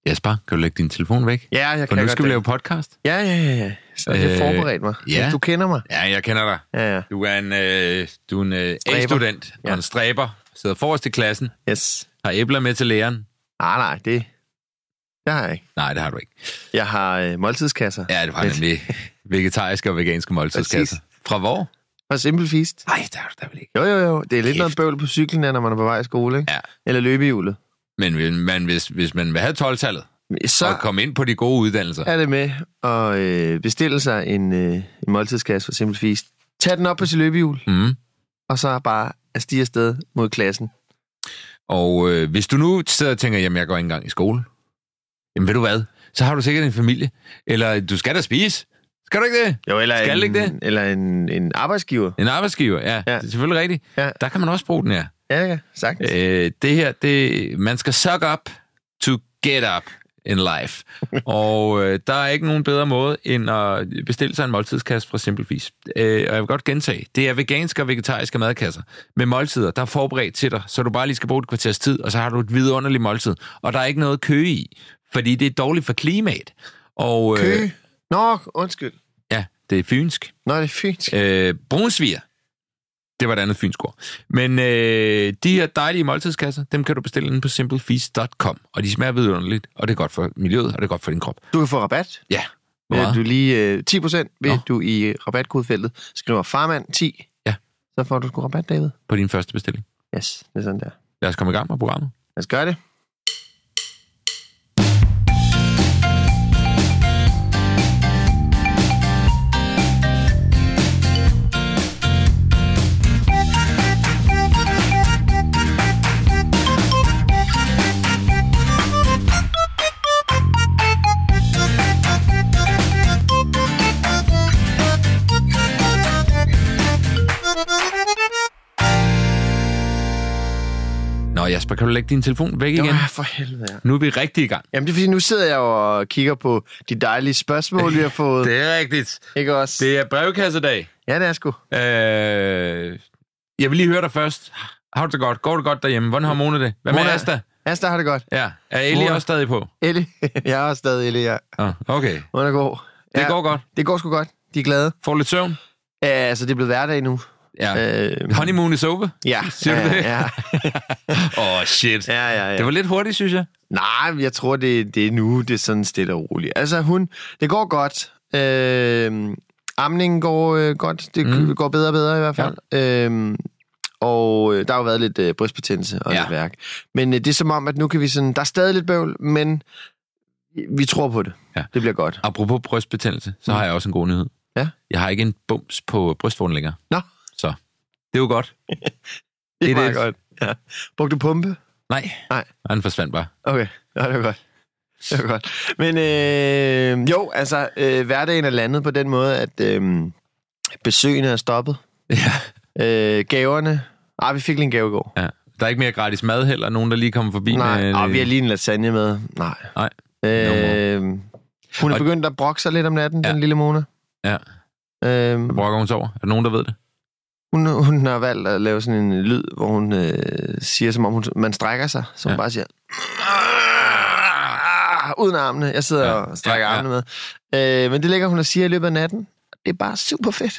Jesper, kan du lægge din telefon væk? Ja, jeg For kan nu godt skal vi det. lave podcast. Ja. Så det er forberedt mig. ja. Du kender mig. Ja, jeg kender dig. Ja. Du er en A-student og en stræber. Sidder forrest i klassen. Yes. Har æbler med til læreren. Nej, det har jeg ikke. Nej, det har du ikke. Jeg har måltidskasser. Ja, det var nemlig vegetariske og veganske måltidskasser. Fra hvor? Fra Simple Feast. Nej, der er du da vel ikke. Jo. Det er lidt noget bøvl på cyklen, når man er på vej i skole, ikke? Ja. Eller løbehjulet. Men hvis man vil have 12-tallet, så og komme ind på de gode uddannelser. er det med at bestille sig en måltidskasse fra Simple Feast. Tag den op på sit løbehjul, og så bare stige afsted mod klassen. Og hvis du nu sidder og tænker, jamen jeg går ikke engang i skole, jamen ved du hvad, så har du sikkert en familie. Eller du skal da spise. Skal du ikke det? Jo, eller skal ikke det? Eller en arbejdsgiver. En arbejdsgiver, ja. Det er selvfølgelig rigtigt. Ja. Der kan man også bruge den her. Ja, sagtens. Det her, man skal suck up to get up in life. Og der er ikke nogen bedre måde, end at bestille sig en måltidskasse fra Simple Feast. Og jeg vil godt gentage, det er veganske og vegetariske madkasser med måltider, der er forberedt til dig, så du bare lige skal bruge et kvarters tid, og så har du et vidunderligt måltid. Og der er ikke noget kø i, fordi det er dårligt for klimaet. Og, kø? Nå, undskyld. Ja, det er fynsk. Nå, det er fynsk. Brunsviger. Det var et andet fynsk ord. Men de her dejlige måltidskasser, dem kan du bestille inde på simplefeast.com. Og de smager vidunderligt, og det er godt for miljøet, og det er godt for din krop. Du kan få rabat. Ja. Vil du lige 10% ved du i rabatkodefeltet skriver farmand 10. Ja. Så får du sgu rabat, David. På din første bestilling. Yes, det er sådan der. Lad os komme i gang med programmet. Lad os gøre det. Nå Jasper, kan du lægge din telefon væk igen? Ja, for helvede. Nu er vi rigtig i gang. Jamen det er fordi, nu sidder jeg og kigger på de dejlige spørgsmål, vi har fået. Det er rigtigt. Ikke også? Det er brevkassedag. Ja, det er sgu. Jeg vil lige høre dig først. Har du det godt? Går det godt derhjemme? Hvordan har Mona det? Hvad med Asta? Asta har det godt. Ja. Er Ellie også stadig på? Ellie? Jeg er også stadig Ellie, ja. Okay. Hun er god. Det går godt? Det går sgu godt. De er glade. Får lidt søvn? Altså, det er blevet hverdag nu. Ja. Honeymoon is over? Ja. Siger du det? Ja. Shit. Ja. Det var lidt hurtigt, synes jeg. Nej, jeg tror, det er nu, det er sådan stille og roligt. Altså, det går godt. Amningen går godt. Det går bedre og bedre i hvert fald. Ja. Og der har jo været lidt brystbetændelse og lidt værk. Men det er som om, at nu kan vi sådan... Der er stadig lidt bøvl, men vi tror på det. Ja. Det bliver godt. Apropos brystbetændelse, så har jeg også en god nyhed. Ja. Jeg har ikke en bums på brystvorten længere. Nå. Så det er jo godt. det er meget godt. Ja. Brugte du pumpe? Nej. Den forsvandt bare. Okay, ja, det var godt. Det var godt. Men jo, altså, hverdagen er landet på den måde, at besøgene er stoppet. Ja. Gaverne... vi fik lige en gave i går. Ja. Der er ikke mere gratis mad heller? Nogen, der lige kommer forbi? Nej, vi har lige en lasagne med. Nej. Hun er begyndt at brokke sig lidt om natten, den lille Mona. Ja. Hvad brokker hun så over? Er der nogen, der ved det? Hun har valgt at lave sådan en lyd, hvor hun siger, som om man strækker sig. Så hun bare siger... uden armene. Jeg sidder og strækker armene med. Men det ligger hun og siger i løbet af natten. Det er bare super fedt.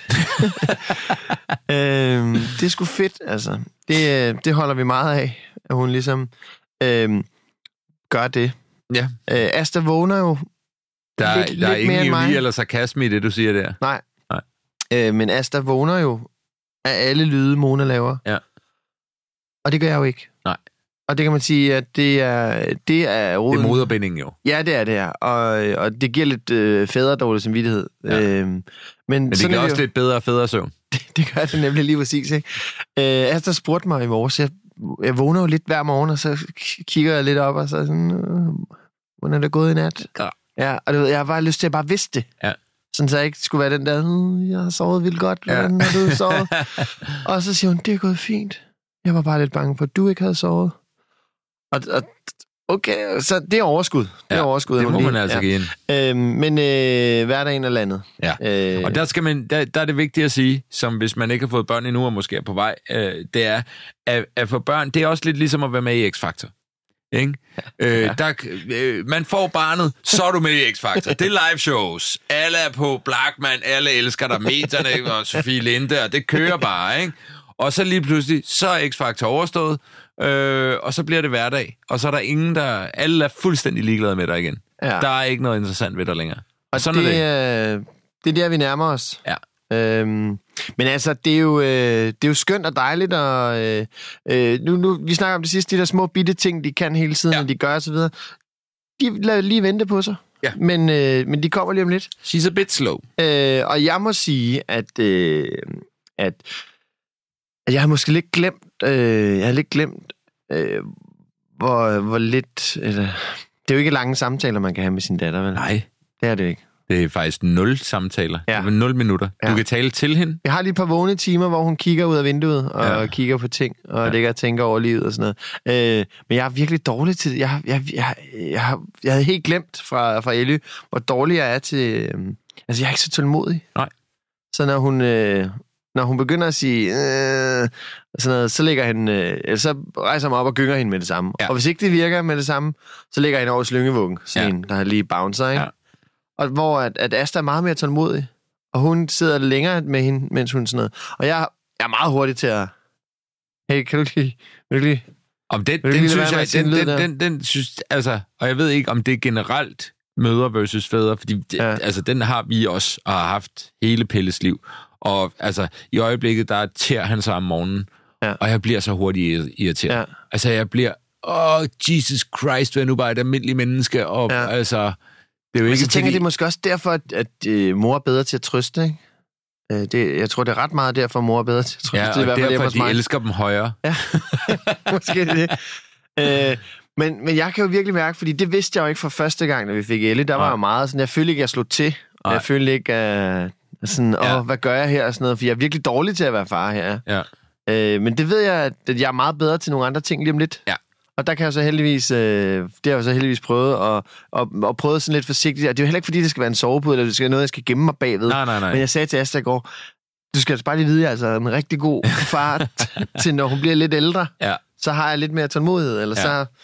Det er sgu fedt, altså. Det holder vi meget af, at hun ligesom gør det. Ja. Asta vågner jo der er ingen ironi eller sarkasme i det, du siger der. Nej. Men Asta vågner jo af alle lyde, Mona laver. Ja. Og det gør jeg jo ikke. Nej. Og det kan man sige, at det er roden. Det er moderbindingen jo. Ja, det er det her. Og det giver lidt fædredårlig samvittighed. Ja. Men det giver også lidt bedre fædresøvn. Det gør det nemlig lige præcis, ikke? Asta spurgte mig i morges. Jeg vågner jo lidt hver morgen, og så kigger jeg lidt op, og så sådan... hvordan er det gået i nat? Ja, og jeg har bare lyst til at bare vidste det. Ja. Sådan så jeg ikke skulle være den der, jeg har sovet vildt godt, hvordan har du sovet? Og så siger hun, det er gået fint. Jeg var bare lidt bange for, at du ikke havde sovet. Og okay, så det er overskud. Det er overskud. Det må man altså give ind. Men hverdagen er landet. Ja. Og der er det vigtigt at sige, som hvis man ikke har fået børn endnu, og måske er på vej, det er, at for børn, det er også lidt ligesom at være med i X-Factor. Ikke? Man får barnet, så er du med i X-Factor. Det er live shows. Alle er på Blackman, alle elsker dig, medierne og Sofie Linde, og det kører bare, ikke? Og så lige pludselig, så er X-Factor overstået, og så bliver det hverdag. Og så er der ingen, alle er fuldstændig ligeglade med dig igen. Ja. Der er ikke noget interessant ved dig længere. Og sådan det er der, vi nærmer os. Ja. Men altså, det er jo skønt og dejligt, og nu vi snakker om det sidste, de der små bitte ting, de kan hele tiden, og de gør og så videre. De lader lige vente på sig. Ja. Men de kommer lige om lidt. She's a bit slow. Og jeg må sige, at jeg har måske lidt glemt, hvor lidt... Eller, det er jo ikke lange samtaler, man kan have med sin datter, vel? Nej. Det er det ikke. Det er faktisk 0 samtaler. Ja. Det er 0 minutter. Ja. Du kan tale til hende. Jeg har lige et par vågne timer, hvor hun kigger ud af vinduet og kigger på ting, og ligger og tænker over livet og sådan noget. Men jeg er virkelig dårlig til det. Jeg havde helt glemt fra Elly, hvor dårlig jeg er til... jeg er ikke så tålmodig. Nej. Så når hun begynder at sige... sådan noget, så lægger han... så rejser han op og gynger hende med det samme. Ja. Og hvis ikke det virker med det samme, så lægger han over slyngevuggen. Sådan en, der lige bouncer, ikke? Ja. Og hvor at Asta er meget mere tålmodig, og hun sidder længere med hende, mens hun sådan noget. Og jeg er meget hurtig til at... Hey, kan du lige... Om den synes jeg, den synes... Altså, og jeg ved ikke, om det er generelt mødre versus fædre, fordi altså, den har vi også, og har haft hele Pelles liv. Og altså, i øjeblikket, der tærer han sig om morgenen, og jeg bliver så hurtigt irriteret. Ja. Altså, jeg bliver... Jesus Christ, hvad nu bare et almindeligt menneske, og altså... Men så tænker jeg, det er måske også derfor, at mor er bedre til at trøste, ikke? Jeg tror, det er ret meget derfor, mor er bedre til at trøste. Ja, og det er derfor, de elsker dem højere. Ja, måske det. Men jeg kan jo virkelig mærke, fordi det vidste jeg jo ikke fra første gang, da vi fik Ellie. Der var jo meget sådan, jeg følte ikke, jeg slog til. Og jeg følte ikke, sådan, hvad gør jeg her? Og sådan noget, for jeg er virkelig dårlig til at være far her. Ja. Men det ved jeg, at jeg er meget bedre til nogle andre ting lige om lidt. Ja. Og der kan jeg så heldigvis, det har jeg så heldigvis prøvet, og prøvet sådan lidt forsigtigt. Og det er jo heller ikke, fordi det skal være en sovepude, eller det skal være noget, jeg skal gemme mig bagved. Nej. Men jeg sagde til Asta i går, du skal altså bare lige vide, at jeg er en rigtig god far til, når hun bliver lidt ældre. Ja. Så har jeg lidt mere tålmodighed, eller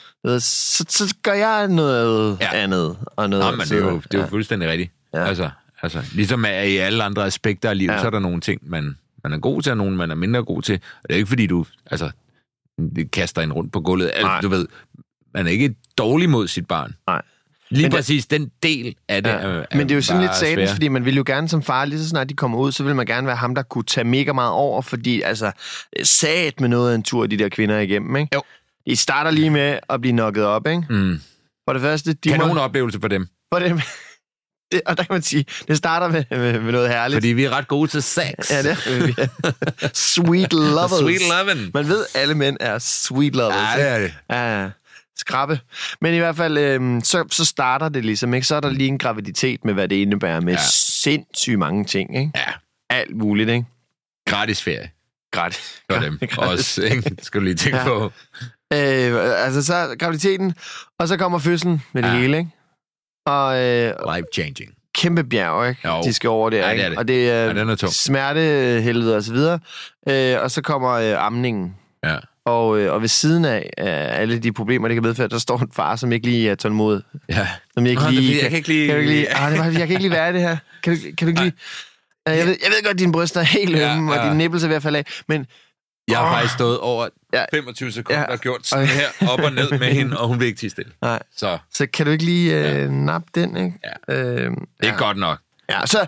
så gør jeg noget andet. Og noget, men det er jo fuldstændig rigtigt. Ja. Altså, ligesom i alle andre aspekter af livet, så er der nogle ting, man er god til, og nogle, man er mindre god til. Og det er ikke, fordi du... Altså, det kaster en rundt på gulvet. Altså, du ved, man er ikke dårlig mod sit barn. Nej. Lige præcis den del af det er men det er jo sådan lidt satans, fordi man vil jo gerne som far, lige så snart de kommer ud, så vil man gerne være ham, der kunne tage mega meget over, fordi altså, sat med noget af en tur, de der kvinder igennem, ikke? Jo. De starter lige med at blive knocket op, ikke? Mm. For det første... Kanon oplevelse for dem. For dem. Og der kan man sige, det starter med noget herligt. Fordi vi er ret gode til sex. Ja, det er sweet lovers. Sweet lovin'. Man ved, alle mænd er sweet lovers. Ja, det er det. Ja, skrabbe. Men i hvert fald, så starter det ligesom, ikke? Så er der lige en graviditet med, hvad det indebærer med sindssygt mange ting, ikke? Ja. Alt muligt, ikke? Gratis ferie. Gratis. For dem. Også, ikke? Skal du lige tænke på. Altså, så graviditeten, og så kommer fødslen med det hele, ikke? Og, life-changing. Kæmpe bjerg, ikke? Jo. De skal over der, ikke? Det. Og det er smertehelvede og så videre. Og så kommer amningen. Ja. Og ved siden af alle de problemer, det kan medføre, der står en far, som ikke lige er tålmodig. Ja. Som ikke lige... Jeg kan ikke lige være i det her. Kan du ikke lige... Jeg ved godt, at dine bryster er helt ømme, og dine nipples er ved at falde af, men... Jeg har faktisk stået over 25 sekunder og gjort sådan her op og ned med hende, og hun vil ikke tie stille. Nej. Så kan du ikke lige nappe den, ikke? Ja. Det er godt nok. Ja, så...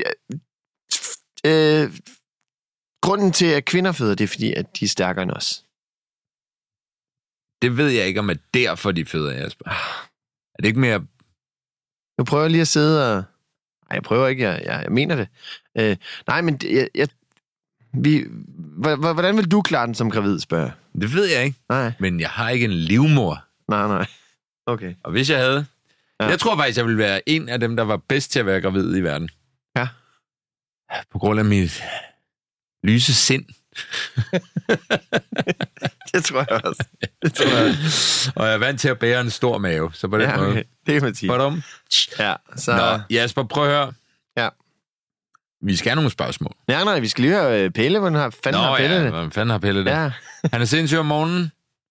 grunden til, at kvinder føder, det er fordi, at de er stærkere end os. Det ved jeg ikke, om det er derfor, de føder, Jasper. Er det ikke mere... Nu prøver jeg lige at sidde og... Nej, jeg prøver ikke. Jeg mener det. Nej, men hvordan vil du klare den som gravid, spørger? Det ved jeg ikke. Nej. Men jeg har ikke en livmor. Nej. Okay. Og hvis jeg havde... Ja. Jeg tror faktisk, jeg ville være en af dem, der var bedst til at være gravid i verden. Ja. På grund af mit lyse sind. Det tror jeg også. Og jeg er vant til at bære en stor mave, så på den måde. Okay. Det kan man sige. Hvordan? Ja, så... Nå, Jasper, prøv at høre. Ja. Vi skal have nogle spørgsmål. Nej, vi skal lige høre Pelle. Hvordan fanden har Pelle det? Hvordan fanden har Pelle det? Ja. Han er sindssyg om morgenen.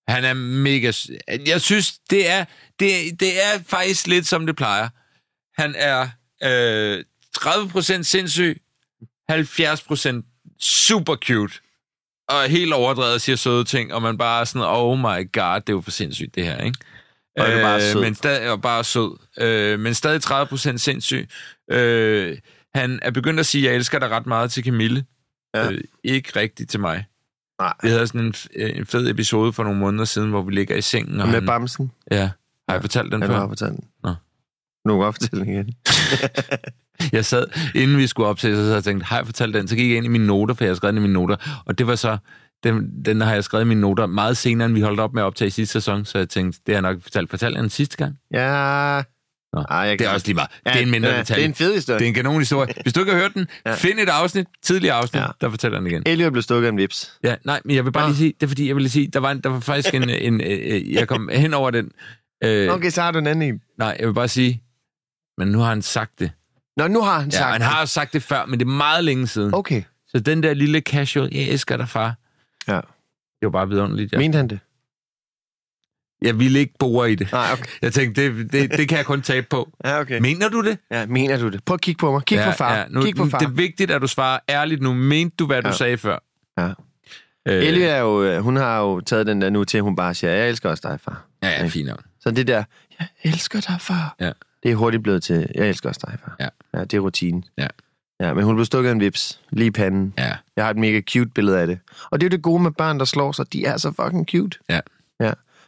Han er mega... Jeg synes, det er faktisk lidt, som det plejer. Han er 30% sindssyg, 70% super cute, og helt overdrevet siger søde ting, og man bare er sådan, oh my god, det er jo for sindssygt, det her, ikke? Og det er bare sød. Men stadig, bare sød. Men stadig 30% sindssyg. Han er begyndt at sige, jeg elsker dig ret meget til Camille. Ja. Ikke rigtigt til mig. Nej. Vi havde sådan en fed episode for nogle måneder siden, hvor vi ligger i sengen. Og med bamsen? Ja. Har jeg fortalt den før? Jeg har fortalt den. Nå. Nu kan jeg fortælle den igen. Jeg sad, inden vi skulle optage, så havde jeg tænkt, har jeg fortalt den? Så gik jeg ind i mine noter, for jeg havde skrevet den i mine noter. Og det var så, den har jeg skrevet i mine noter meget senere, end vi holdt op med at optage i sidste sæson. Så jeg tænkte, det har jeg nok fortalt. Fortalte jeg den sidste gang? Ja. Nå, det er også lige meget. Det er en mindre detalje. Det er en fed historie. Det er en kanonhistorie. Hvis du ikke har hørt den, find et afsnit, tidligere afsnit, der fortæller den igen. Elliot blev stukket af en vips. Ja, nej, men jeg vil bare lige sige, det er fordi, jeg vil lige sige, der var faktisk jeg kom hen over den. Okay, så har du en anden en. Nej, jeg vil bare sige, men nu har han sagt det. Nå, nu har han sagt det. Ja, han har sagt det før, men det er meget længe siden. Okay. Så den der lille casual, jeg elsker dig, far. Ja. Det var bare vidunderligt. Mente han det? Jeg ville ikke bore i det. Nej, okay. Jeg tænkte, det kan jeg kun tabe på. Ja, okay. Mener du det? Ja, mener du det? Prøv at kigge på mig. Kig på far. Ja, Kig på far. Det er vigtigt, at du svarer ærligt nu. Mente du, hvad du sagde før? Ja. Ellie er jo, hun har jo taget den der nu til, at hun bare siger, jeg elsker også dig, far. Ja, fint nok. Så det der, jeg elsker dig, far. Ja. Det er hurtigt blevet til, jeg elsker også dig, far. Ja. Ja, det er rutinen. Ja. Ja, men hun blev stukket af en vips. Lige i panden. Ja. Jeg har et mega cute billede af det. Og det er jo det gode med børn, der slår sig. De er så fucking cute. Ja. Ja.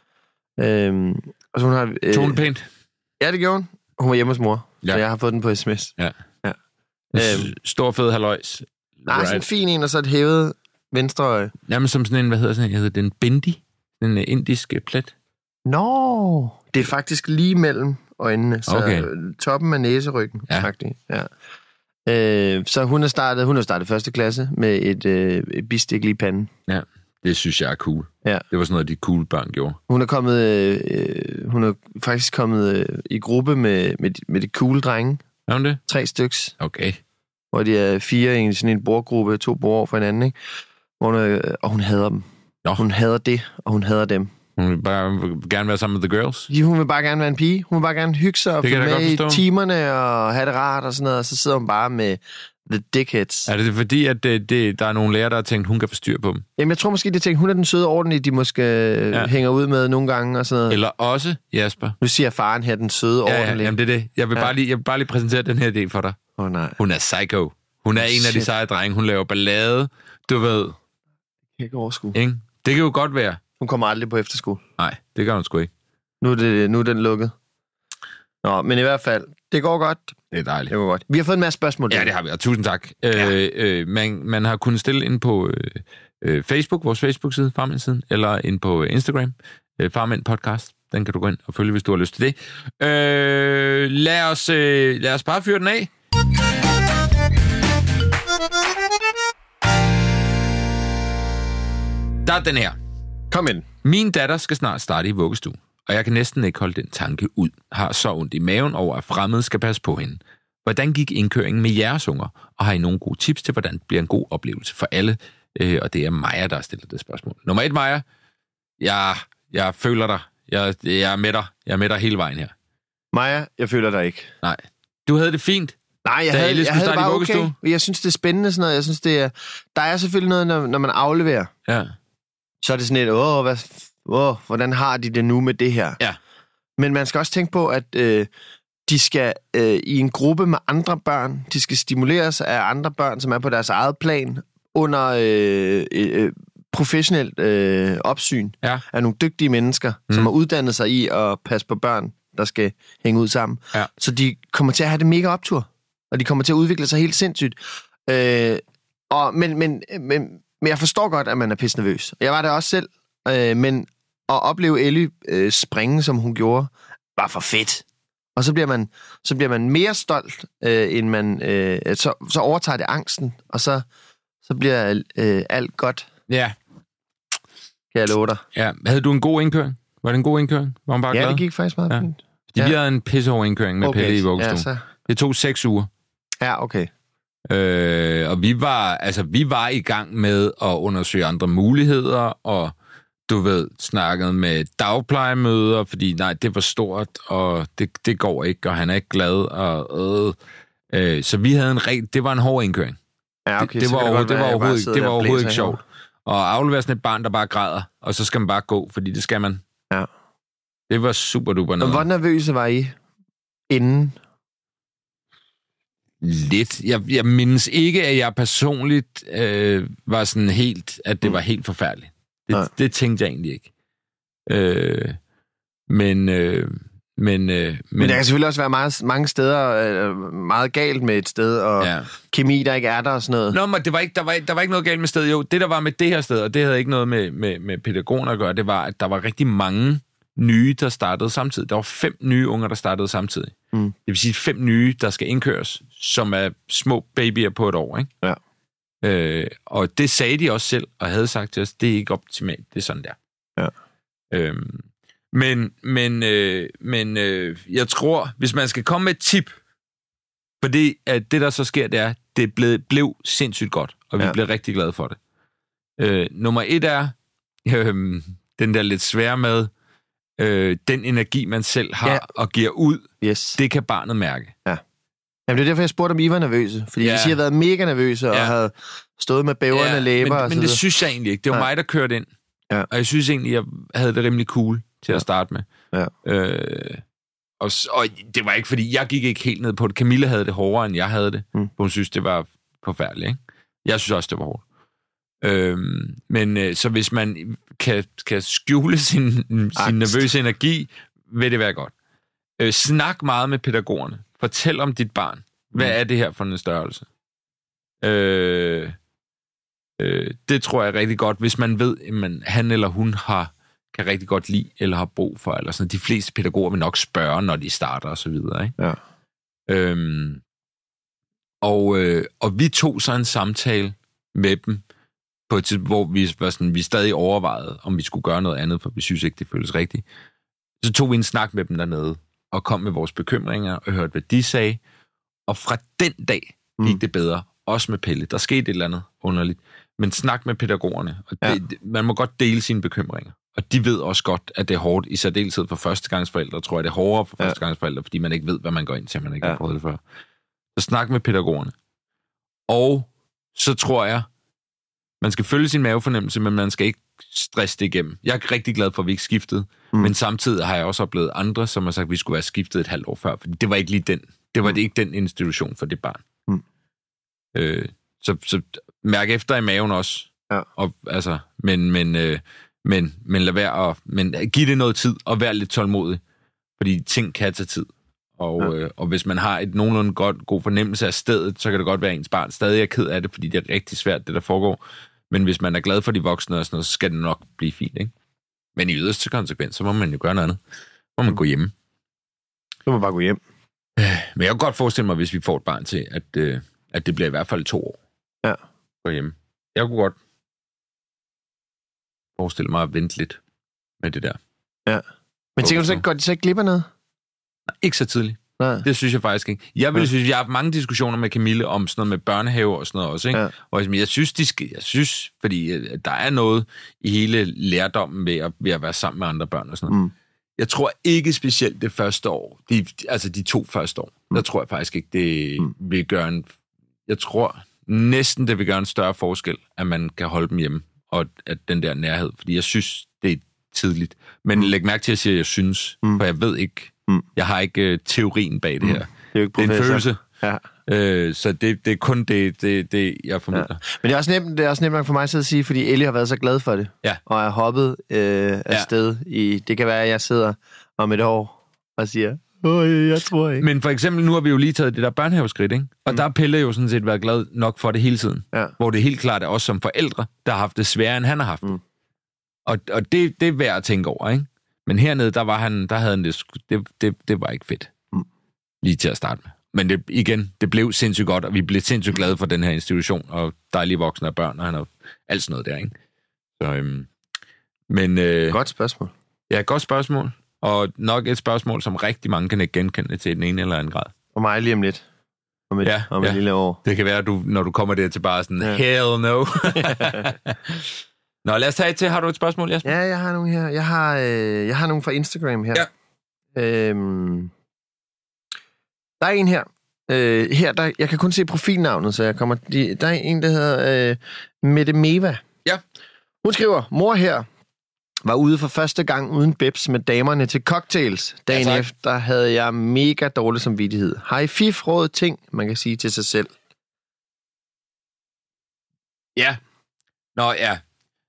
Og så hun har... Tog det pænt? Ja, det gjorde hun. Hun var hjemme hos mor. Ja. Så jeg har fået den på sms. Ja. Stor fed halløjs. Nej, sådan en fin en, og så et hævet venstre øje. Jamen som sådan en, hvad hedder sådan en? Hedder den bindi? Den indisk plet? Nå, det er faktisk lige mellem øjnene. Så toppen af næseryggen. Ja. Faktisk. Ja. Så hun har startet første klasse med et bistik lige i panden. Ja, det synes jeg er cool. Ja. Det var sådan noget, de cool børn gjorde. Hun er faktisk kommet i gruppe med de cool drenge. Er hun det? 3 styks. Okay. Hvor de er 4 i sådan en bordgruppe, 2 bord over for hinanden, ikke? Og hun hader dem. Nå. Hun hader det, og hun hader dem. Hun vil bare gerne være sammen med the girls. Ja, hun vil bare gerne være en pige. Hun vil bare gerne hygge sig og få med i timerne og have det rart og sådan noget. Og så sidder hun bare med the dickheads. Er det fordi, at der er nogle lærere, der har tænkt, hun kan få styr på dem? Jamen, jeg tror måske, de tænkte, hun er den søde ordentlige, de måske hænger ud med nogle gange og sådan noget. Eller også, Jasper. Nu siger faren her, den søde ordentlige. Jamen, det er det. Jeg vil bare lige præsentere den her idé for dig. Nej. Hun er psycho. Hun er en af de seje drenge. Hun laver ballade. Du ved. Jeg kan ikke overskue. Ikke? Det kan jo godt være. Hun kommer aldrig på efterskole. Nej, det gør hun sgu ikke. Nu er den lukket. Nå, men i hvert fald, det går godt. Det er dejligt. Det går godt. Vi har fået en masse spørgsmål. Ja, det har vi, og tusind tak. Man har kunnet stille ind på Facebook, vores Facebook-side, Farmand-siden, eller ind på Instagram, Farmand Podcast. Den kan du gå ind og følge, hvis du har lyst til det. Lad os bare fyre den af. Der er den her. Kom ind. Min datter skal snart starte i vuggestue, og jeg kan næsten ikke holde den tanke ud. Har så ondt i maven over, at fremmede skal passe på hende. Hvordan gik indkøringen med jeres unger? Og har I nogle gode tips til, hvordan det bliver en god oplevelse for alle? Og det er Maja, der har stillet det spørgsmål. Nummer 1, Maja. Jeg føler dig. Jeg er med dig. Jeg er med dig hele vejen her. Maja, jeg føler dig ikke. Nej. Du havde det fint. Nej, jeg havde bare okay. Jeg synes, det er spændende sådan noget. Jeg synes, der er selvfølgelig noget, når man afleverer. Ja. Så er det sådan et, hvordan har de det nu med det her? Ja. Men man skal også tænke på, at de skal i en gruppe med andre børn, de skal stimuleres af andre børn, som er på deres eget plan, under professionelt opsyn af nogle dygtige mennesker, som har uddannet sig i at passe på børn, der skal hænge ud sammen. Ja. Så de kommer til at have det mega optur, og de kommer til at udvikle sig helt sindssygt. Men jeg forstår godt, at man er pisse nervøs. Jeg var det også selv, men at opleve Ellie springe, som hun gjorde, var for fedt. Og så bliver man mere stolt, end man... Så overtager det angsten, og så bliver alt godt. Ja. Kan jeg love dig. Ja. Havde du en god indkøring? Var det en god indkøring? Var hun bare glad? Ja, det gik faktisk meget fint. Vi havde en pissehård indkøring med Pelle i vuggestuen. Ja, det tog 6 uger. Ja, okay. Og vi var i gang med at undersøge andre muligheder, og du ved, snakket med dagplejemøder, fordi nej, det var stort, og det går ikke, og han er ikke glad, og så vi havde det var en hård indkøring. Ja, okay, det var overhovedet ikke sjovt. Og aflevere sådan et barn, der bare græder, og så skal man bare gå, fordi det skal man. Ja. Det var super duper noget. Hvor nervøse var I inden? Lidt. Jeg mindes ikke, at jeg personligt var sådan helt, at det var helt forfærdeligt. Det tænkte jeg egentlig ikke. Men der kan selvfølgelig også være mange steder meget galt med et sted, og kemi, der ikke er der og sådan noget. Nå, men der var ikke noget galt med stedet. Jo, det der var med det her sted, og det havde ikke noget med pædagoger at gøre, det var, at der var rigtig mange nye, der startede samtidig. Der var 5 nye unger, der startede samtidig. Det vil sige 5 nye, der skal indkøres, som er små babyer på et år, ikke? Ja. Og det sagde de også selv, og havde sagt til os, det er ikke optimalt, det er sådan der. Ja. Men jeg tror, hvis man skal komme med et tip, fordi at det, der så sker, det er, det blev sindssygt godt, og vi blev rigtig glade for det. Nummer 1 er den der lidt svære med, den energi, man selv har og giver ud, det kan barnet mærke. Ja. Jamen, det er derfor, jeg spurgte, om I var nervøse. Fordi hvis I har været mega nervøse og havde stået med bæverne læber og så men det synes jeg egentlig ikke. Det var mig, der kørte ind. Ja. Og jeg synes egentlig, jeg havde det rimelig cool til at starte med. Ja. Og det var ikke, fordi jeg gik ikke helt ned på det. Camilla havde det hårdere, end jeg havde det. Hun synes, det var forfærdeligt, ikke? Jeg synes også, det var hårdt. Men så hvis man kan skjule sin nervøse energi, vil det være godt. Snak meget med pædagogerne. Fortæl om dit barn. Hvad er det her for en størrelse? Det tror jeg er rigtig godt, hvis man ved, at han eller hun kan rigtig godt lide, eller har brug for, eller sådan. De fleste pædagoger vil nok spørge, når de starter, og så videre, ikke? Ja. Og vi tog så en samtale med dem, på et tidspunkt, hvor vi stadig overvejede, om vi skulle gøre noget andet, for vi synes ikke, det føles rigtigt. Så tog vi en snak med dem dernede, og kom med vores bekymringer, og hørte, hvad de sagde. Og fra den dag gik det bedre, også med Pelle. Der skete et eller andet underligt. Men snak med pædagogerne, og man må godt dele sine bekymringer. Og de ved også godt, at det er hårdt, i særdeleshed for førstegangsforældre. Tror jeg, det er hårdere for førstegangsforældre, fordi man ikke ved, hvad man går ind til, man ikke har prøvet det før. Så snak med pædagogerne. Og så tror jeg, man skal følge sin mavefornemmelse, men man skal ikke stresse det igennem. Jeg er rigtig glad for, at vi ikke skiftede, men samtidig har jeg også oplevet andre, som har sagt, at vi skulle være skiftet et halvt år før, fordi det var ikke lige den. Det var ikke den institution for det barn. Så mærk efter i maven også. Ja. Og, altså, men lad være at give det noget tid, og vær lidt tålmodig, fordi ting kan tage tid. Og hvis man har et nogenlunde god fornemmelse af stedet, så kan det godt være, at ens barn stadig er ked af det, fordi det er rigtig svært, det der foregår. Men hvis man er glad for de voksne og sådan noget, så skal det nok blive fint, ikke? Men i yderste konsekvens, så må man jo gøre noget andet. Så må man gå hjem. Så må man bare gå hjem. Men jeg kan godt forestille mig, hvis vi får et barn til, at det bliver i hvert fald 2 år. Ja. Gå hjem. Jeg kunne godt forestille mig at vente lidt med det der. Ja. Men tænker du så ikke godt, så ikke glipper noget? Nej, ikke så tidligt. Nej. Det synes jeg faktisk ikke. Jeg synes, jeg har haft mange diskussioner med Camille om sådan noget med børnehave og sådan noget også, ikke? Ja. Og jeg synes, fordi der er noget i hele lærdommen ved at være sammen med andre børn og sådan noget. Jeg tror ikke specielt det første år, de 2 første år, der tror jeg faktisk ikke, det vil gøre jeg tror næsten, det vil gøre en større forskel, at man kan holde dem hjemme, og at den der nærhed, fordi jeg synes, det er tidligt. Men læg mærke til at sige, at jeg synes, for jeg ved ikke, jeg har ikke teorien bag det her. Det er jo ikke en følelse. Ja. Så det er kun det jeg formidler. Ja. Men det er også nemt nok for mig at sige, fordi Ellie har været så glad for det, og er hoppet afsted i. Det kan være, at jeg sidder om et år og siger, jeg tror ikke. Men for eksempel, nu har vi jo lige taget det der børnehaveskridt, ikke? Og der har Pelle jo sådan set været glad nok for det hele tiden. Ja. Hvor det helt klart er os som forældre, der har haft det sværere, end han har haft det. Og det er værd at tænke over, ikke? Men hernede, der havde han det var ikke fedt. Lige til at starte med. Men det blev sindssygt godt, og vi blev sindssygt glade for den her institution, og dejlige voksne og børn, og han har alt sådan noget der, ikke? Så, godt spørgsmål. Ja, godt spørgsmål. Og nok et spørgsmål, som rigtig mange kan ikke genkende til den ene eller anden grad. Og mig lige om lidt. Om et lille år. Det kan være, når du kommer der til bare sådan, hell no. Nå, lad os tage et til. Har du et spørgsmål, Jasper? Ja, jeg har nogle her. Jeg har nogle fra Instagram her. Ja. Der er en her. Jeg kan kun se profilnavnet, så jeg kommer... Der er en, der hedder Mette Meva. Ja. Hun skriver, mor her var ude for første gang uden bebs med damerne til cocktails. Dagen efter havde jeg mega dårlig samvittighed. Har I råd ting, man kan sige til sig selv? Ja. Nå, ja.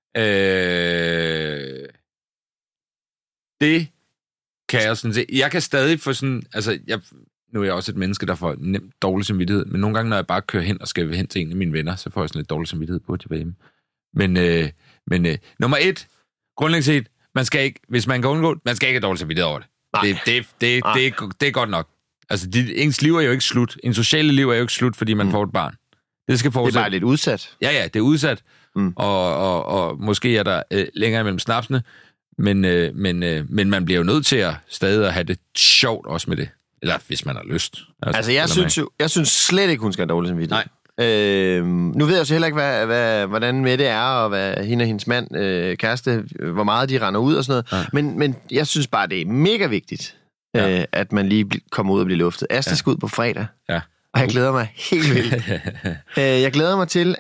Det kan jeg sådan se. Jeg kan stadig få sådan... Altså, nu er jeg også et menneske, der får nemt dårlig samvittighed, men nogle gange, når jeg bare kører hen og skal hen til en af mine venner, så får jeg sådan lidt dårlig samvittighed på, at jeg var hjemme. Men nummer 1, grundlæggende set, man skal ikke, hvis man kan undgå, man skal ikke have dårlig samvittighed over det. Det er godt nok. Altså, ens liv er jo ikke slut. En sociale liv er jo ikke slut, fordi man får et barn. Det skal fortsætte. Det er bare lidt udsat. Ja, det er udsat. Og måske er der længere imellem snapsene, men man bliver jo nødt til at stadig at have det sjovt også med det. Eller hvis man har lyst. Altså jeg synes slet ikke, hun skal have dårlig samvittighed. Nej. Nu ved jeg så heller ikke, hvordan Mette er, og hvad hende og hendes mand, kæreste, hvor meget de render ud og sådan noget. Ja. Men jeg synes bare, det er mega vigtigt, at man lige kommer ud og bliver luftet. Asta skal ud på fredag, og jeg glæder mig helt vildt. Jeg glæder mig til,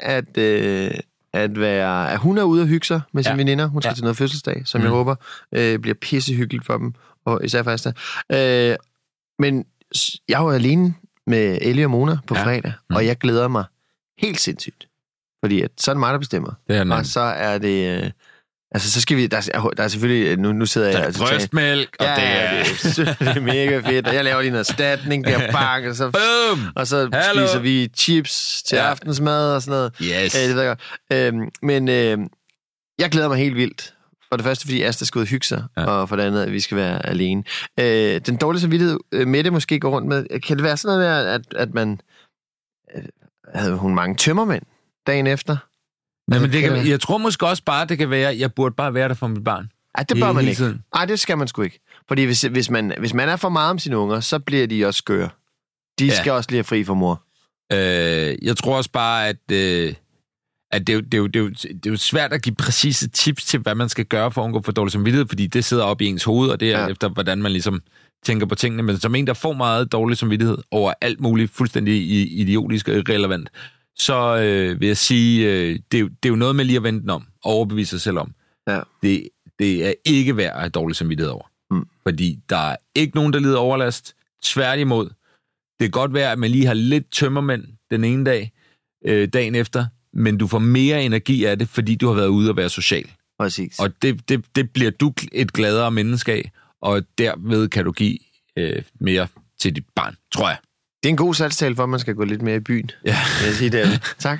at hun er ude og hygge sig med sine veninder. Hun skal til noget fødselsdag, som jeg håber bliver pissehyggeligt for dem, og især for Asta. Men jeg var alene med Ellie og Mona på fredag, og jeg glæder mig helt sindssygt. Fordi så er det mig, der bestemmer. Og så er det... så skal vi... Der er selvfølgelig... Nu sidder jeg... Der er brystmælk, og det er mega fedt. Og jeg laver lige en erstatning, der bakker, og så spiser vi chips til aftensmad og sådan noget. Yes. Det ved jeg godt. Men jeg glæder mig helt vildt. For det første, fordi Asta skal ud og hygge sig, og for det andet, at vi skal være alene. Den dårlige samvittighed, Mette måske går rundt med, kan det være sådan noget med, at man... havde hun mange tømmermænd dagen efter? Nej, men jeg tror måske også bare, det kan være, jeg burde bare være der for mit barn. Ej, det bør man ikke. Nej, det skal man sgu ikke. Fordi hvis man er for meget om sine unger, så bliver de også skøre. De skal også lige have fri for mor. Jeg tror også bare, at det er jo svært at give præcise tips til, hvad man skal gøre for at undgå for dårlig samvittighed, fordi det sidder op i ens hoved, og det er efter, hvordan man ligesom tænker på tingene. Men som en, der får meget dårlig samvittighed over alt muligt, fuldstændig idiotisk og irrelevant, så vil jeg sige, det er jo noget med lige at vente den om, og overbevise sig selv om. Ja. Det er ikke værd at have dårlig samvittighed over. Fordi der er ikke nogen, der lider overlast. Tværtimod. Det kan godt være, at man lige har lidt tømmermænd den ene dag, dagen efter, men du får mere energi af det, fordi du har været ude og være social. Præcis. Og det bliver du et gladere menneske af, og derved kan du give mere til dit barn, tror jeg. Det er en god salgstale for, at man skal gå lidt mere i byen. Ja. Jeg sige det. Tak.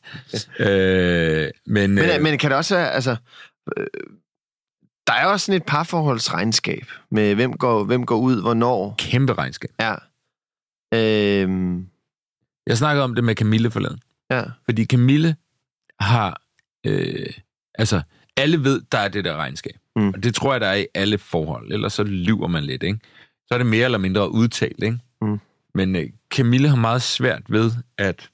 Men kan det også være, altså... der er også sådan et parforholdsregnskab med, hvem går ud, hvornår. Kæmpe regnskab. Ja. Jeg snakkede om det med Camille forleden. Ja. Fordi Camille har... alle ved, der er det der regnskab. Og det tror jeg, der er i alle forhold. Ellers så lyver man lidt, ikke? Så er det mere eller mindre udtalt, ikke? Men Camille har meget svært ved, at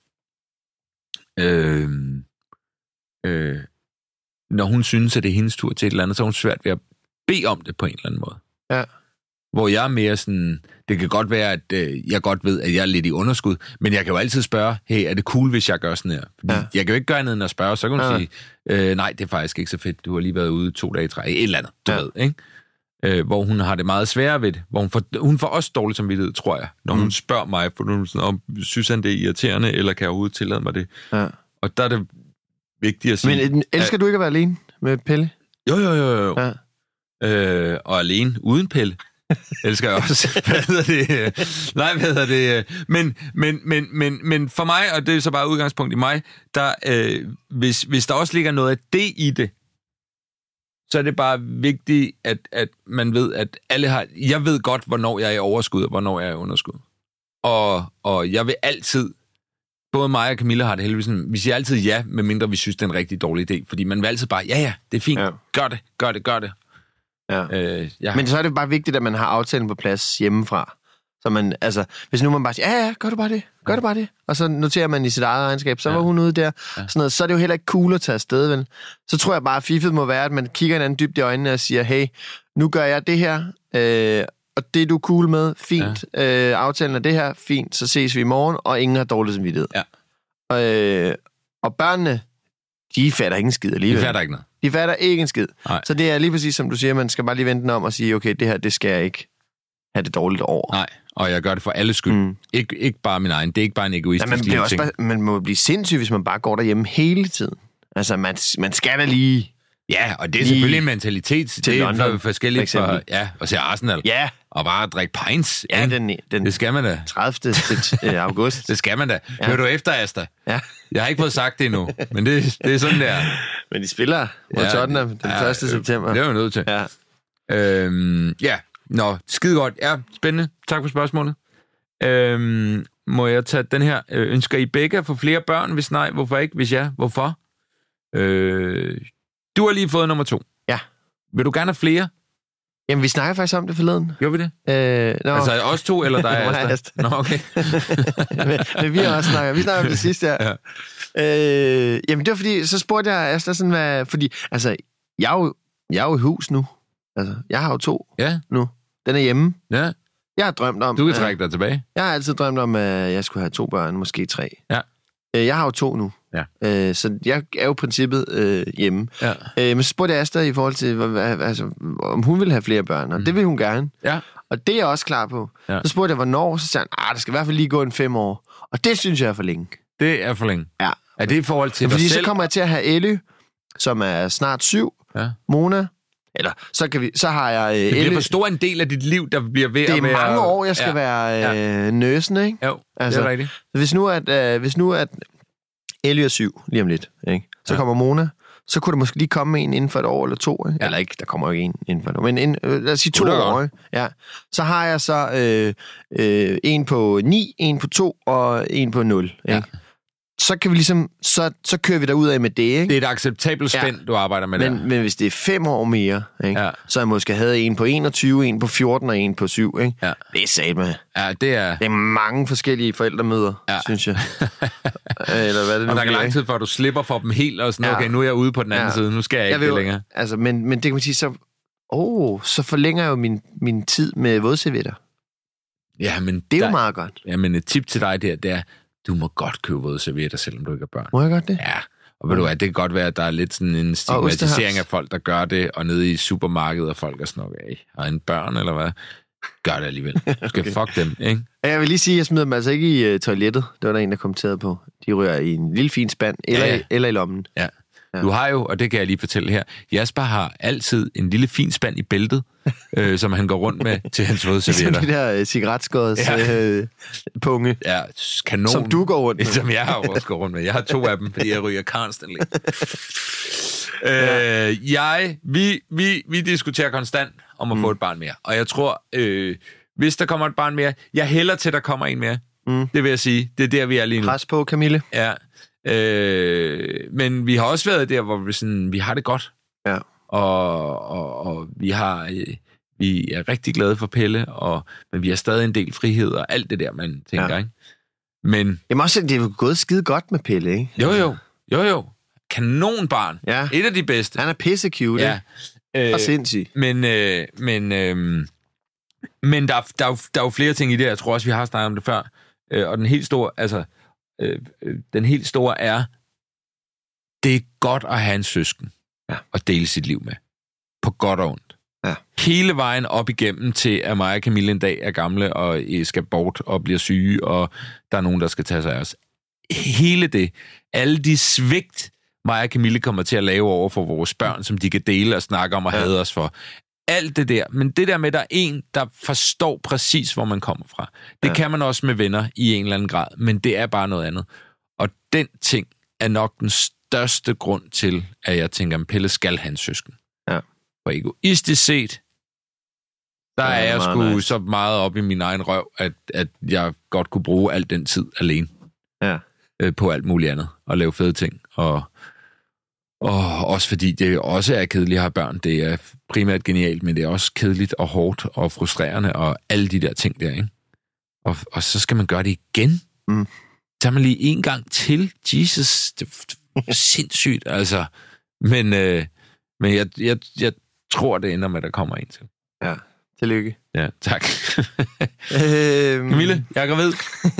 når hun synes, at det er hendes tur til et eller andet, så er hun svært ved at bede om det på en eller anden måde. Ja. Hvor jeg er mere sådan, det kan godt være, at jeg godt ved, at jeg er lidt i underskud, men jeg kan jo altid spørge, hey, er det cool, hvis jeg gør sådan her? Fordi jeg kan jo ikke gøre andet end at spørge, så kan hun sige, nej, det er faktisk ikke så fedt, du har lige været ude 2 dage i træk, et eller andet, du ved, ikke? Hvor hun har det meget sværere ved det, hvor hun får også dårlig samvittighed, tror jeg, når hun spørger mig, for hun sådan, om synes han det er irriterende, eller kan jeg overhovedet tillade mig det? Ja. Og der er det vigtigt at sige... Men elsker du ikke at være alene med Pelle? Jo. Ja. Og alene uden Pelle. Elsker jeg også. Hvad hedder det? Men for mig, og det er så bare udgangspunkt i mig, der, hvis der også ligger noget af det i det, så er det bare vigtigt, at man ved, at alle har... Jeg ved godt, hvornår jeg er i overskud, og hvornår jeg er i underskud. Og jeg vil altid... Både mig og Camilla har det heldigvis sådan, vi siger altid ja, medmindre vi synes, det er en rigtig dårlig idé. Fordi man vil altid bare, ja, det er fint, gør det. Ja. Men så er det bare vigtigt, at man har aftalen på plads hjemmefra. Så man, altså, hvis nu man bare siger, ja, gør du bare det. Og så noterer man i sit eget regnskab, så var hun ude der, sådan noget, så er det jo heller ikke cool at tage afsted, vel? Så tror jeg bare, at fifet må være, at man kigger en anden dybt i øjnene og siger, hey, nu gør jeg det her, og det er du cool med, fint. Aftalen er det her, fint, så ses vi i morgen, og ingen har dårlig samvittighed. Ja. Og børnene, de fatter ikke en skid alligevel. De fatter ikke noget. De fatter ikke en skid. Nej. Så det er lige præcis, som du siger, man skal bare lige vente den om og sige, okay, det her, det skal jeg ikke have det dårligt over. Nej, og jeg gør det for alle skyld. Ikke bare min egen. Det er ikke bare en egoistisk lille ting. Man må blive sindssyg, hvis man bare går derhjemme hele tiden. Altså, man skal da lige... Ja, og det er selvfølgelig en mentalitet. Det er London, forskelligt for... Ja, og se Arsenal. Ja. Og bare drikke pints. Ja, det skal man da. 30. august. Det skal man da. Ja. Hører du efter, Asta? Ja. Jeg har ikke fået sagt det endnu, men det er sådan der. Men de spiller mod Tottenham den 1. september. Det er jo nødt til. Ja. Nå, skide godt. Ja, spændende. Tak for spørgsmålet. Må jeg tage den her? Ønsker I begge at få flere børn? Hvis nej, hvorfor ikke? Hvis ja, hvorfor? Du har lige fået nummer 2. Ja. Vil du gerne have flere? Jamen, vi snakker faktisk om det forleden. Gjorde vi det? Altså os 2, eller dig, Asta? Nå, okay. men vi har også snakket. Vi snakker om det sidste her. Ja. Jamen, det var fordi, så spurgte jeg Asta sådan, hvad... Fordi, altså, jeg er jo i hus nu. Altså, jeg har jo 2 nu. Den er hjemme. Ja. Jeg har drømt om... Du kan trække dig tilbage. Jeg har altid drømt om, at jeg skulle have 2 børn, måske 3. Ja. Jeg har jo 2 nu. Ja. Så jeg er jo i princippet hjemme. Ja. Men så spurgte jeg Asta i forhold til, om hun ville have flere børn, og det vil hun gerne. Ja. Og det er jeg også klar på. Ja. Så spurgte jeg, hvornår, så sagde han, der skal i hvert fald lige gå en 5 år. Og det synes jeg er for længe. Det er for længe? Ja. Er det i forhold til dig fordi selv? Så kommer jeg til at have Elly, som er snart 7. Ja. Mona. Eller, så har jeg... det bliver for stor en del af dit liv, der bliver ved at være... Det er mange år, jeg skal være nøsende, ikke? Jo, altså, det er rigtigt. Hvis nu at Elly er 7, lige om lidt, ikke? Så kommer Mona, så kunne der måske lige komme en inden for et år eller 2, ikke? Ja. Eller ikke, der kommer jo ikke en inden for et år, men lad os sige 2 år, ikke? Ja. Så har jeg så en på 9, en på 2 og en på 0, ikke? Ja. Så kan vi ligesom, så kører vi derud af med det, ikke? Det er et acceptabelt spænd, du arbejder med der. Men hvis det er 5 år mere, ikke? Ja. Så jeg måske havde en på 21, en på 14 og en på 7, ikke? Ja. Det er satme. Ja, det er mange forskellige forældremøder, synes jeg. Eller hvad det nu og der er lang tid for, at du slipper for dem helt, og sådan, okay, nu er jeg ude på den anden side, nu skal jeg ikke det længere. Altså, men det kan man sige, så forlænger jeg jo min tid med vådservietter. Ja, men det er jo meget godt. Ja, men et tip til dig der, det er, du må godt købe vådservietter, selvom du ikke har børn. Må jeg godt det? Ja, og ved du hvad, det kan godt være, at der er lidt sådan en stigmatisering af folk, der gør det, og nede i supermarkedet, og folk er sådan, okay, har en børn, eller hvad? Gør det alligevel. Du skal fuck dem, ikke? Jeg vil lige sige, at jeg smider dem altså ikke i toilettet. Det var der en, der kommenterede på. De rører i en lille fin spand, eller i lommen. Ja. Du har jo, og det kan jeg lige fortælle her, Jasper har altid en lille fin spand i bæltet, som han går rundt med til hans vådservietter. Som de der cigaretskåds punge. Ja, kanon. Som du går rundt med. Som jeg har også går rundt med. Jeg har 2 af dem, fordi jeg ryger constantly. Vi diskuterer konstant om at få et barn mere. Og jeg tror, hvis der kommer et barn mere, jeg hælder til, at der kommer en mere. Det vil jeg sige. Det er der, vi er lige nu. Pres på, Camille. Ja. Men vi har også været der, hvor vi har det godt. Ja. Og vi er rigtig glade for Pelle, men vi har stadig en del frihed og alt det der, man tænker, ikke? Men... Jamen også, det er jo gået skide godt med Pelle, ikke? Jo. Kanonbarn. Ja. Et af de bedste. Han er pisse cute, ikke? Og sindssyg. Men der er jo flere ting i det. Jeg tror også, vi har snakket om det før. Og den helt store, er, det er godt at have en søsken og dele sit liv med. På godt og ondt. Ja. Hele vejen op igennem til, at mig og Camille en dag er gamle og skal bort og bliver syge, og der er nogen, der skal tage sig af os. Hele det, alle de svigt, mig og Camille kommer til at lave over for vores børn, som de kan dele og snakke om og hade os for. Alt det der. Men det der med, at der er en, der forstår præcis, hvor man kommer fra. Det kan man også med venner i en eller anden grad, men det er bare noget andet. Og den ting er nok den største grund til, at jeg tænker, at Pelle skal have en søsken. Ja. For egoistisk set, der er jeg sgu så meget op i min egen røv, at jeg godt kunne bruge al den tid alene. Ja. På alt muligt andet. Og lave fede ting. Og også fordi det også er kedeligt at have børn. Det er primært genialt, men det er også kedeligt og hårdt og frustrerende og alle de der ting der, ikke? Og så skal man gøre det igen. Tager man lige en gang til. Jesus, det er sindssygt, altså. Men jeg tror, det ender med, at der kommer en til. Ja, tillykke. Ja, tak. Camille, jeg er gravid.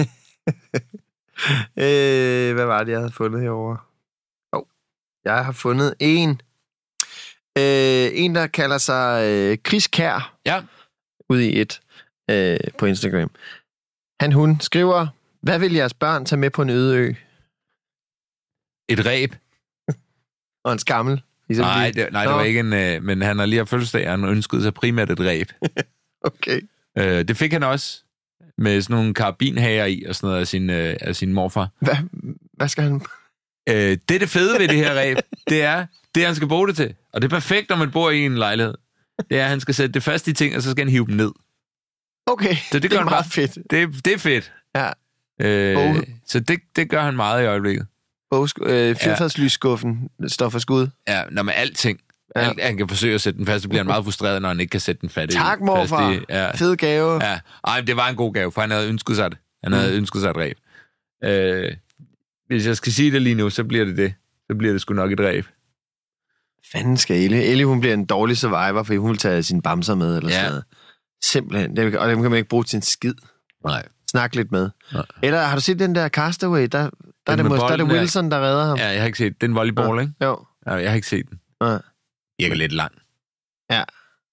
Hvad var det, jeg havde fundet herovre? Jeg har fundet en, der kalder sig Chris Kjær. Ja. Ude i et på Instagram. Hun skriver, hvad vil jeres børn tage med på en øde ø? Et ræb. Og en skammel. Nej, det var ikke en... men han har lige haft fødselsdag, og han ønskede sig primært et ræb. Okay. Det fik han også. Med sådan nogle karabinhager i, og sådan noget af sin morfar. Hvad skal han... Det er det fede ved det her ræb. Det er det, han skal bruge det til. Og det er perfekt, når man bor i en lejlighed. Det er, at han skal sætte det fast i ting, og så skal han hive dem ned. Okay, så det er meget fedt. Det er fedt. Ja. Så det gør han meget i øjeblikket. Fyrfadslyskuffen står for skud. Ja, når med alting. Ja. Han kan forsøge at sætte den fast, så bliver han meget frustreret, når han ikke kan sætte den fast. Tak, morfar. Ja. Fed gave. Ja. Ej, det var en god gave, for han havde ønsket sig det. Han havde ønsket sig et ræb. Hvis jeg skal sige det lige nu, så bliver det. Så bliver det sgu nok et ræb. Fanden skal Elle, hun bliver en dårlig survivor, fordi hun vil tage sine bamser med, eller sådan noget. Simpelthen. Og dem kan man ikke bruge til en skid. Nej. Snak lidt med. Nej. Eller har du set den der Castaway? Der er det Wilson, der redder ham. Ja, jeg har ikke set den volleyball, ikke? Jo. Ja, jeg har ikke set den. Ja. Virker lidt lang. Ja.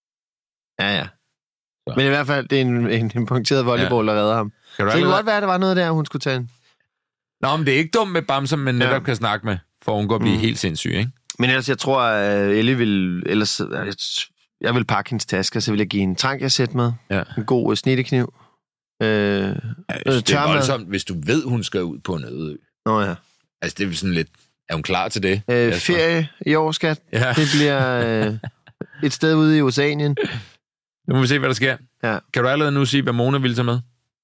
Så. Men i hvert fald, det er en punkteret volleyball, der redder ham. Så det kan godt være, at der var noget der, hun skulle tage en. Nå, men det er ikke dumt med bamser, men netop kan snakke med, for hun går at blive helt sindssyg, ikke? Men ellers, jeg tror, at Elle vil... Ellers, jeg vil pakke hendes tasker, så vil jeg give hende en trank, med. Ja. En god snittekniv. Det er voldsomt, hvis du ved, hun skal ud på en øde ø. Nå ja. Altså, det er sådan lidt... Er hun klar til det? Ferie i år, skat. Ja. Det bliver et sted ude i Oceanien. Nu må vi se, hvad der sker. Ja. Kan du allerede nu sige, hvad Mona ville tage med?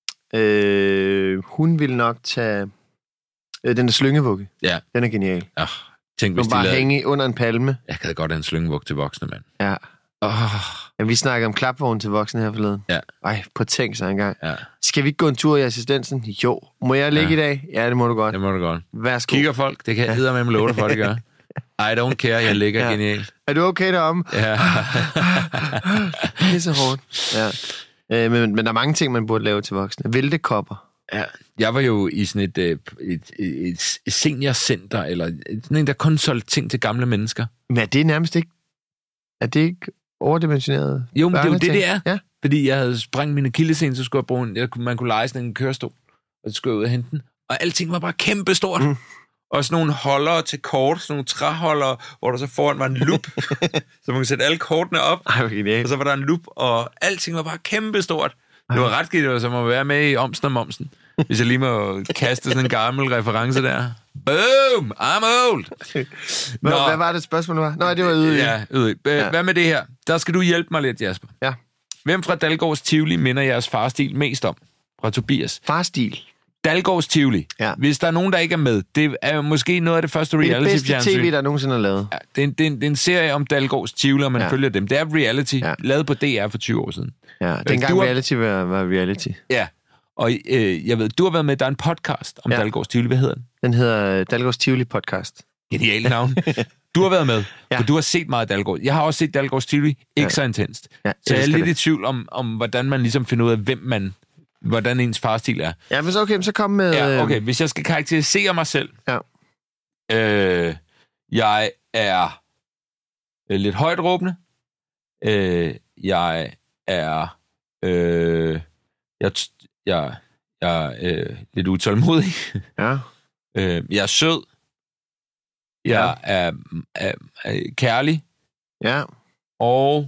Hun vil nok tage... den der slyngevugge. Ja. Den er genial. Tænk, hvis de bare hænge under en palme. Jeg kan da godt have en slyngevugge til voksne, mand. Ja. Ja, vi snakker om klapvogn til voksne her forleden. Ja. Ej, på tænk så engang. Ja. Skal vi ikke gå en tur i assistensen? Jo. Må jeg ligge i dag? Ja, det må du godt. Det må du godt. Værsgo. Kigger folk? Det kan jeg hedder med love dig for, det gør. I don't care, jeg ligger genialt. Er du okay deromme? Ja. Det er så hårdt. Ja. Men der er mange ting, man burde lave til voksne. Væltekopper. Ja, jeg var jo i sådan et seniorcenter, eller sådan en, der kun solgte ting til gamle mennesker. Men er det nærmest ikke... Er det ikke overdimensioneret? Jo, men det er jo det er. Ja. Fordi jeg havde sprængt mine akillescene, så skulle jeg bruge man kunne leje sådan en kørestol, og så skulle jeg ud og hente den. Og alting var bare kæmpestort. Og sådan nogle holdere til kort, sådan nogle træholdere, hvor der så foran var en lup, så man kunne sætte alle kortene op. Og så var der en lup, og alting var bare kæmpestort. Det var ret skidt, som at være med i Omsen og Momsen. Hvis jeg lige må kaste sådan en gammel reference der. Boom! I'm old! Hvad var det spørgsmål, var? Nå, det var yde. Ja, yde. Hvad med det her? Der skal du hjælpe mig lidt, Jasper. Ja. Hvem fra Dalgårds Tivoli minder jeres farstil mest om? Fra Tobias. Farstil? Dalgårds Tivoli. Ja. Hvis der er nogen, der ikke er med, det er måske noget af det første reality-fjernsyn. Det er det bedste tv, der nogensinde er lavet. Ja, det er en serie om Dalgårds Tivoli, og man følger dem. Det er reality, lavet på DR for 20 år siden. Ja, dengang reality var reality. Ja, og jeg ved, du har været med, der er en podcast om Dalgårds Tivoli. Hvad hedder den? Den hedder Dalgårds Tivoli Podcast. Genialt navn. Du har været med, for du har set meget Dalgård. Jeg har også set Dalgårds Tivoli, ikke så intenst. Ja, så jeg er lidt i tvivl om, hvordan man ligesom finder ud af, hvordan ens farstil er. Ja, men så okay, så kom med... Ja, okay, hvis jeg skal karakterisere mig selv. Ja. Jeg er lidt højt råbende. Jeg er... Jeg er lidt utålmodig. Ja. Jeg er sød. Jeg er kærlig. Ja. Og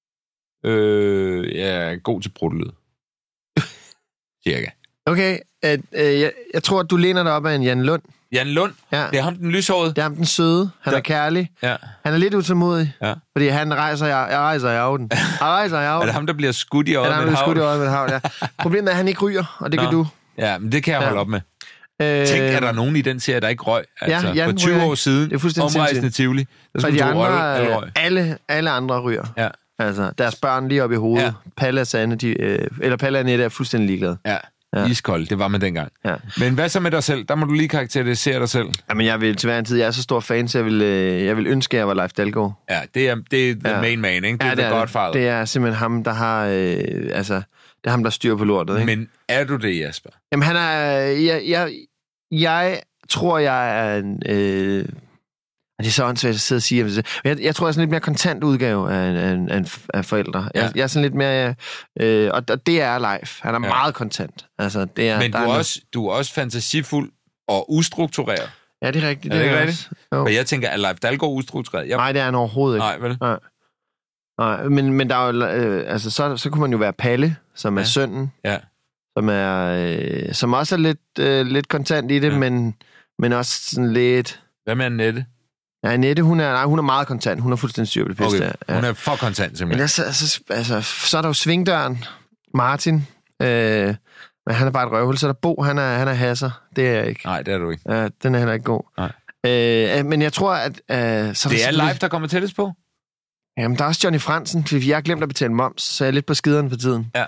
jeg er god til brudtelyd. Cirka. Okay, jeg tror, at du læner dig op af en Jan Lund. Jan Lund? Ja. Det er ham den lyshårede? Det er ham den søde. Han er kærlig. Ja. Han er lidt utålmodig. Ja. Fordi han rejser i aften. Er det ham, der bliver skudt i øjet med et havl? Ja. Problemet er, at han ikke ryger, og det kan du. Ja, men det kan jeg holde op med. Tænk, er der nogen i den serie, der ikke røg? Altså, ja, for 20 år siden, omrejsende Tivoli, der skulle de andre, alle andre ryger. Ja. Altså, deres børn lige op i hovedet. Ja. Palle og Sanne, Palle og Annette er fuldstændig ligeglade. Ja. Ja. Iskold, det var man dengang. Ja. Men hvad så med dig selv? Der må du lige karakterisere dig selv. Jamen, jeg vil til hver en tid, jeg er så stor fan, så jeg vil ønske, at jeg var Leif Dalgaard. Ja, det er the main man, ikke? Det er The Godfather. Det er simpelthen ham, der har, det er ham, der styrer på lortet, ikke? Men er du det, Jasper? Jamen, han er, jeg tror, jeg er en, det er så åndssvagt at sidde og sige. Jeg tror, jeg er sådan lidt mere kontant udgave af forældre. Ja. Jeg er sådan lidt mere... og det er Leif. Han er meget kontant. Altså, det er, men du er også fantasifuld og ustruktureret. Ja, det er rigtigt. Er det ikke rigtigt? Og jeg tænker, er Leif Dalgaard ustruktureret? Nej, det er han overhovedet ikke. Nej, vel? Nej, men der er jo... så kunne man jo være Palle, som er sønnen. Ja. Som også er lidt kontant i det, men også sådan lidt... Hvad med Annette? Ja, Annette, hun er meget kontant. Hun er fuldstændig styr på det pisse. Okay. Ja. Hun er for kontant, simpelthen. Men så er der jo svingdøren. Martin. Men han er bare et røvhul. Så er der Bo, han er hasser. Det er jeg ikke. Nej, det er du ikke. Ja, den er heller ikke god. Nej. Men jeg tror, at... så det er Leif, der kommer tættest på? Jamen, der er også Johnny Fransen. Jeg har glemt at betale moms, så jeg er lidt på skideren for tiden. Ja.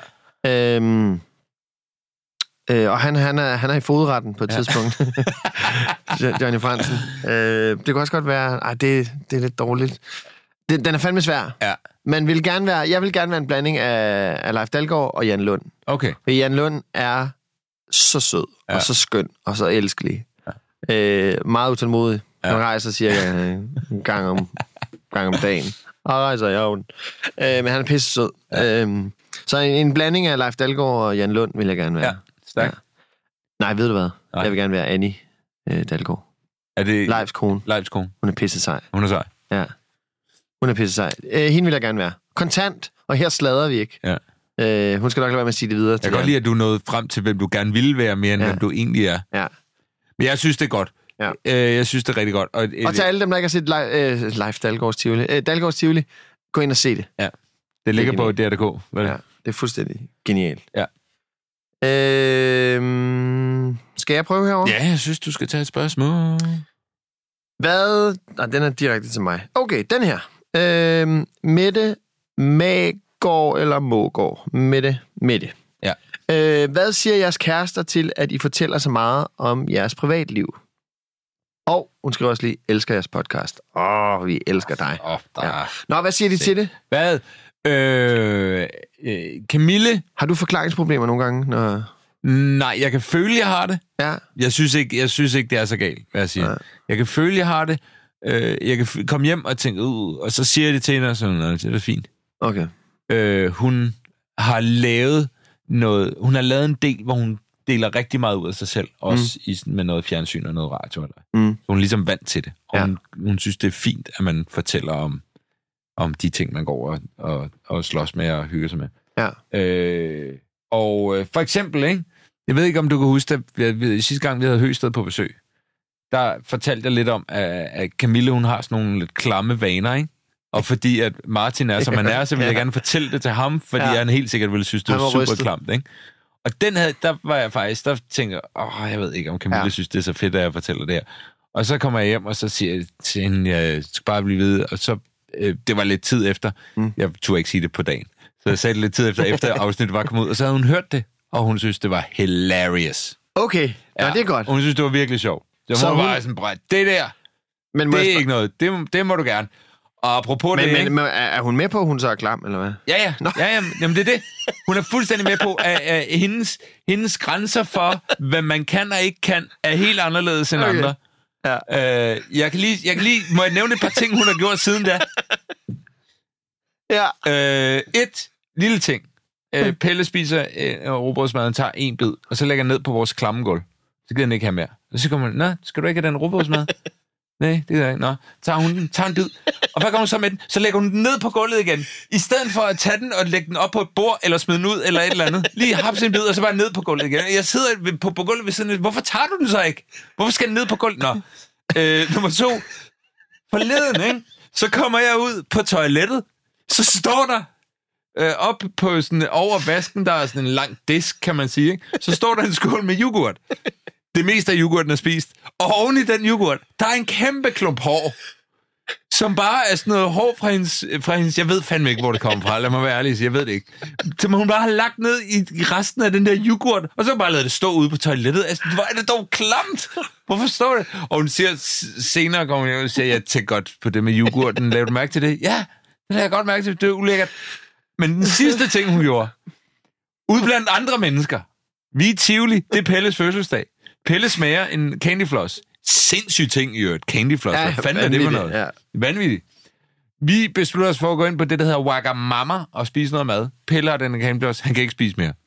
Og han er i fodretten på et tidspunkt. Johnny Fransen. Det kan også godt være... Ej, det er lidt dårligt. Den er fandme svær. Ja. Jeg vil gerne være en blanding af Leif Dalgaard og Jan Lund. Okay. For Jan Lund er så sød, og så skøn, og så elskelig. Ja. Meget utålmodig. Han rejser cirka en gang om dagen. Og rejser i ovnen. Men han er pisse sød. Ja. Så en blanding af Leif Dalgaard og Jan Lund vil jeg gerne være. Ja, stærk. Ja. Nej, ved du hvad? Nej. Jeg vil gerne være Annie Dalgaard. Er det... Leifs kone. Leifs kone. Hun er pisse sej. Hun er sej. Ja. Hun er pisse sej. Hende vil jeg gerne være. Kontant, og her slader vi ikke. Ja. Hun skal nok lade være med at sige det videre. Jeg kan godt lide, at du nåede frem til, hvem du gerne ville være mere, end hvem du egentlig er. Ja. Men jeg synes, det er godt. Ja. Jeg synes, det er rigtig godt. Og til alle dem, der ikke har set Leif Dalgaards Tivoli. Dalgaards Tivoli, gå ind og se det. Ja. Det ligger på DR.dk. Ja, det er fuldstændig genialt. Ja. Skal jeg prøve herovre? Ja, jeg synes, du skal tage et spørgsmål. Hvad? Nej, den er direkte til mig. Okay, den her. Mette Magård eller Mågård? Mette. Ja. Hvad siger jeres kærester til, at I fortæller så meget om jeres privatliv? Og hun skriver også lige, elsker jeres podcast. Vi elsker dig. Ja. Nå, hvad siger de til det? Hvad? Camille? Har du forklaringsproblemer nogle gange? Når... Nej, jeg kan føle, jeg har det. Ja. Jeg synes ikke, det er så galt, hvad jeg siger. Ja. Jeg kan føle, jeg har det. Jeg kan komme hjem og tænke, og så siger det til hende, og sådan, det er fint. Okay. Hun har lavet noget, hun har lavet en del, hvor hun deler rigtig meget ud af sig selv, også med noget fjernsyn og noget radio. Eller. Så hun er ligesom vant til det. Og hun synes, det er fint, at man fortæller om de ting, man går og slås med og hygger sig med. Ja. Og for eksempel, ikke? Jeg ved ikke, om du kan huske, at sidste gang, vi havde Høsted på besøg, der fortalte jeg lidt om, at Camille, hun har sådan nogle lidt klamme vaner, ikke? Og fordi at Martin er, som han er, så vil jeg gerne fortælle det til ham, fordi han helt sikkert ville synes, det var super klamt, ikke? Og der var jeg faktisk, der tænker jeg ved ikke, om Camille synes, det er så fedt, at jeg fortæller det her. Og så kommer jeg hjem, og så siger jeg til hende, jeg skal bare blive ved, og så, det var lidt tid efter, jeg turde ikke sige det på dagen, så jeg sagde det lidt tid efter afsnittet var kommet ud, og så havde hun hørt det, og hun synes, det var hilarious. Okay, ja, det er godt. Hun synes, det var virkelig sjovt. Så hun var sådan, det der, men det er ikke noget, det må du gerne. Og apropos det... Men er hun med på, at hun så er klam, eller hvad? Ja. Jamen, det er det. Hun er fuldstændig med på, at hendes grænser for, hvad man kan og ikke kan, er helt anderledes end andre. Ja. Jeg kan lige... Må jeg nævne et par ting, hun har gjort siden da? Ja. Et lille ting. Pelle spiser rugbrødsmaden, tager en bid, og så lægger ned på vores klammegulv. Så gider han ikke have mere. Og så kommer man, skal du ikke have den rugbrødsmad? Nej, det er ikke. Nå, tager en bid. Og hvad gør hun så med den? Så lægger hun den ned på gulvet igen. I stedet for at tage den og lægge den op på et bord, eller smide den ud, eller et eller andet. Lige hapse en bid, og så bare ned på gulvet igen. Jeg sidder på gulvet ved siden af. Hvorfor tager du den så ikke? Hvorfor skal den ned på gulvet? Nå. Nummer 2. Forleden, ikke? Så kommer jeg ud på toilettet. Så står der op på sådan over vasken, der er sådan en lang disk, kan man sige, ikke? Så står der en skål med yoghurt. Det meste af yoghurten er spist. Og oven i den yoghurt, der er en kæmpe klump hår. som bare er sådan noget hår fra hendes... Jeg ved fandme ikke, hvor det kommer fra. Lad mig være ærlig, jeg ved det ikke. Som hun bare har lagt ned i resten af den der yoghurt, og så bare ladet det stå ude på toilettet. Altså, hvor er det dog klamt? Hvorfor står det? Og hun siger senere, kommer jeg og siger, jeg tænker godt på det med yoghurten. Laver du mærke til det? Ja, det har jeg godt mærke til. Det er ulækkert. Men den sidste ting, hun gjorde, ude blandt andre mennesker, vi er i Tivoli, det er Pelles fødselsdag. Pelle smager en candyfloss. Sindssyg ting i øvrigt. Candyfloss. Hvad fanden er det for noget? Ja. Vanvittigt. Vi beslutter os for at gå ind på det, der hedder Wagamama og spise noget mad. Pelle har den candyfloss. Han kan ikke spise mere.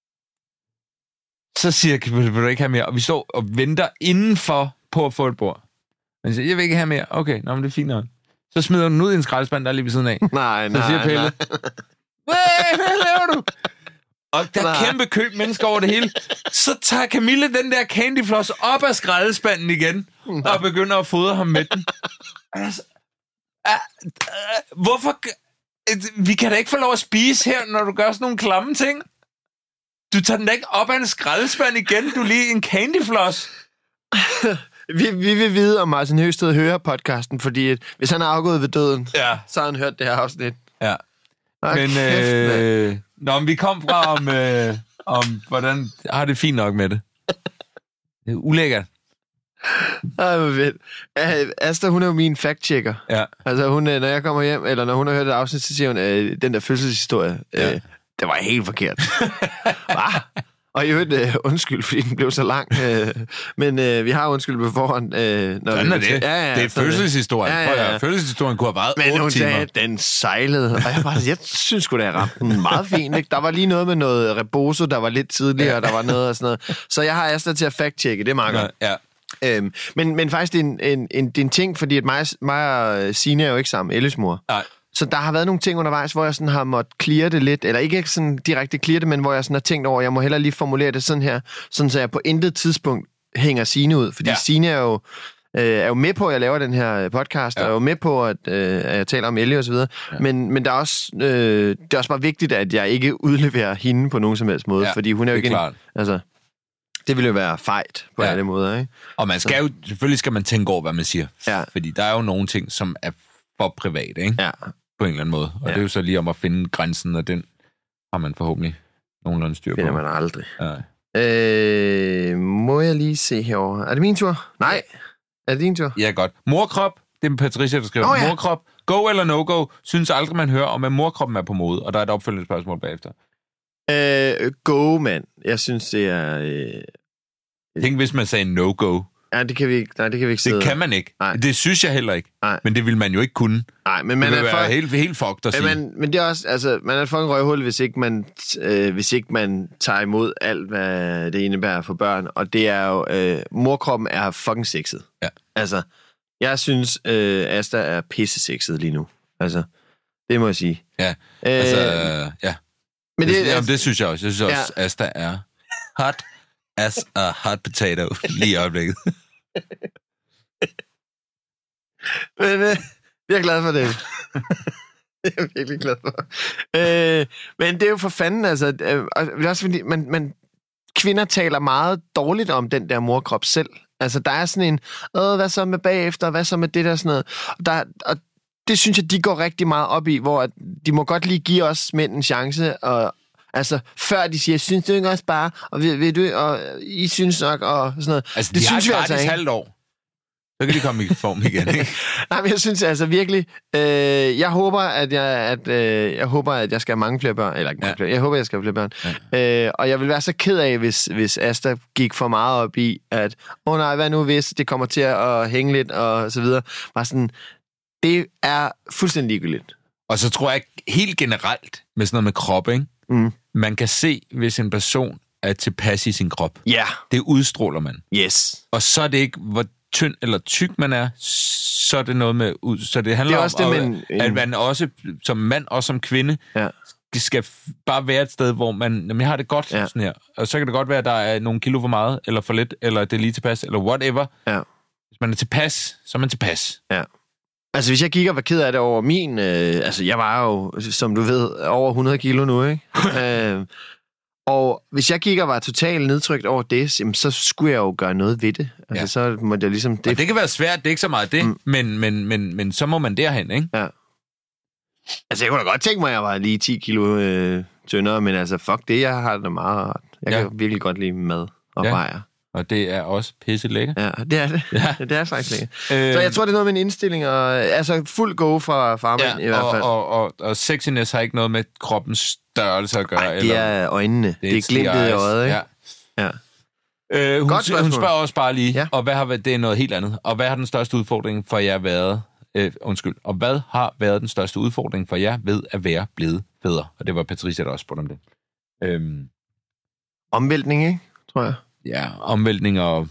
Så siger jeg, vil du ikke have mere? Og vi står og venter indenfor på at få et bord. Han siger, jeg vil ikke have mere. Okay, nå, men det er fint nok. Så smider hun ud i en skraldespand, der er lige ved siden af. Nej. Så siger Pelle, hvad laver du? Og der er kæmpe køb mennesker over det hele. Så tager Camilla den der candyfloss op af skraldespanden igen, og begynder at fodre ham med den. Altså, hvorfor... Vi kan da ikke få lov at spise her, når du gør sådan nogle klamme ting. Du tager den da ikke op af en skraldespand igen. Du er lige en candyfloss. Vi vil vide, om Martin Høsted hører podcasten, fordi hvis han er afgået ved døden, så har han hørt det her afsnit. Ja. Men vi kom fra om hvordan har det fint nok med det. Det er ulækkert. Ej, hvor fedt. Asta, hun er jo min fact-checker. Ja. Altså, hun, når jeg kommer hjem, eller når hun har hørt et afsnit, så siger hun, den der fødselshistorie, det var helt forkert. Hva? Og i øvrigt, undskyld, fordi den blev så lang. Men vi har undskyld på forhånd. Sådan er det. Det er fødselshistorien. Ja. Fødselshistorien kunne have varet 8 timer. Men hun sagde, den sejlede. Og jeg synes sgu da, jeg ramte den meget fint. Ikke? Der var lige noget med noget rebozo, der var lidt tidligere, og der var noget og sådan noget. Så jeg har Asta til at fact-checke. Det er meget godt. Ja. Men faktisk, det er en ting, fordi at mig og Signe er jo ikke sammen, Elles mor. Nej. Så der har været nogle ting undervejs, hvor jeg sådan har måttet clear det lidt, eller ikke sådan direkte clear det, men hvor jeg sådan har tænkt over, at jeg må hellere lige formulere det sådan her, sådan så jeg på intet tidspunkt hænger Signe ud. Fordi Signe er jo med på, at jeg laver den her podcast, og er jo med på, at jeg taler om Ellie og så videre. Ja. Men der er også, det er også bare vigtigt, at jeg ikke udleverer hende på nogen som helst måde, fordi hun er jo ikke... Altså, det ville jo være fejt på alle måder, ikke? Og man skal jo, selvfølgelig skal man tænke over, hvad man siger. Ja. Fordi der er jo nogle ting, som er for privat, ikke? Ja. På en eller anden måde. Og det er jo så lige om at finde grænsen, og den har man forhåbentlig nogenlunde styr på. Det finder man aldrig. Ja. Må jeg lige se herovre? Er det min tur? Nej. Er det din tur? Ja, godt. Morkrop, det er Patricia, der skriver. Morkrop, go eller no-go, synes aldrig, man hører om, at morkroppen er på mode. Og der er et opfølgende spørgsmål bagefter. Go, mand. Jeg synes, det er... Tænk, hvis man sagde no-go. Ja, det kan vi ikke. Nej, det kan vi ikke sidde. Det kan man ikke. Nej. Det synes jeg heller ikke. Nej. Men det vil man jo ikke kunne. Nej, men man det er helt fucked at sige. Men det er også, altså, man er et fucking røghul, hvis ikke man tager imod alt, hvad det indebærer for børn. Og det er jo, morkroppen er fucking sexet. Ja. Altså, jeg synes, Asta er pisse sexet lige nu. Altså, det må jeg sige. Ja, ja. Men det synes jeg også. Jeg synes også, Asta er hot as a hot potato lige i øjeblikket. Men jeg er glad for det. Det er jeg virkelig glad for. Men det er jo for fanden, altså... det er også fordi, man kvinder taler meget dårligt om den der morkrop selv. Altså, der er sådan en... hvad så med bagefter? Hvad så med det der sådan noget? Og det synes jeg, de går rigtig meget op i, hvor de må godt lige give os mænd en chance, og altså, før de siger, synes du ikke også bare, og ved du, og I synes nok, og sådan noget. Altså, det synes vi altså ikke. Halvt år. Så kan de komme i form igen, ikke? Nej, men jeg synes altså virkelig, jeg håber, at jeg skal have mange flere børn, eller ikke mange flere, jeg håber, jeg skal have flere børn. Ja. Og jeg vil være så ked af, hvis Asta gik for meget op i, at, nej, hvad nu hvis det kommer til at hænge lidt, og så videre. Bare sådan, det er fuldstændig ligegyldigt. Og så tror jeg helt generelt, med sådan noget med krop, ikke? Man kan se, hvis en person er tilpas i sin krop. Ja. Yeah. Det udstråler man. Yes. Og så er det ikke, hvor tynd eller tyk man er, så er det noget med... Så det handler det er om, at man også, som mand og som kvinde, skal bare være et sted, hvor man har det godt sådan her. Og så kan det godt være, at der er nogle kilo for meget, eller for lidt, eller det er lige tilpas, eller whatever. Ja. Hvis man er tilpas, så er man tilpas. Ja. Altså, hvis jeg kigger og var ked af det over min... altså, jeg var jo, som du ved, over 100 kilo nu, ikke? Og hvis jeg kigger og var totalt nedtrykt over det, jamen, så skulle jeg jo gøre noget ved det. Altså, så må jeg ligesom... Og det kan være svært, det er ikke så meget det, men så må man derhen, ikke? Ja. Altså, jeg kunne da godt tænke mig, at jeg var lige 10 kilo tyndere, men altså, fuck det, jeg har det meget rart. Jeg kan virkelig godt lide mad og bajer. Og det er også pisse lækkert. Ja, det er det. Ja. Det er faktisk lækkert. Så jeg tror, det er noget med en indstilling, og altså fuld go fra farmand i hvert fald. Og sexiness har ikke noget med kroppens størrelse at gøre. Nej, det er øjnene. Det er glimtet i øjet, ikke? Ja. Hun spørger også bare lige, og hvad har det er noget helt andet. Og hvad har den største udfordring for jer været? Og hvad har været den største udfordring for jer ved at være blevet fædre? Og det var Patricia, der også spurgte om det. Omvæltning, ikke? Tror jeg. Ja, omvæltning og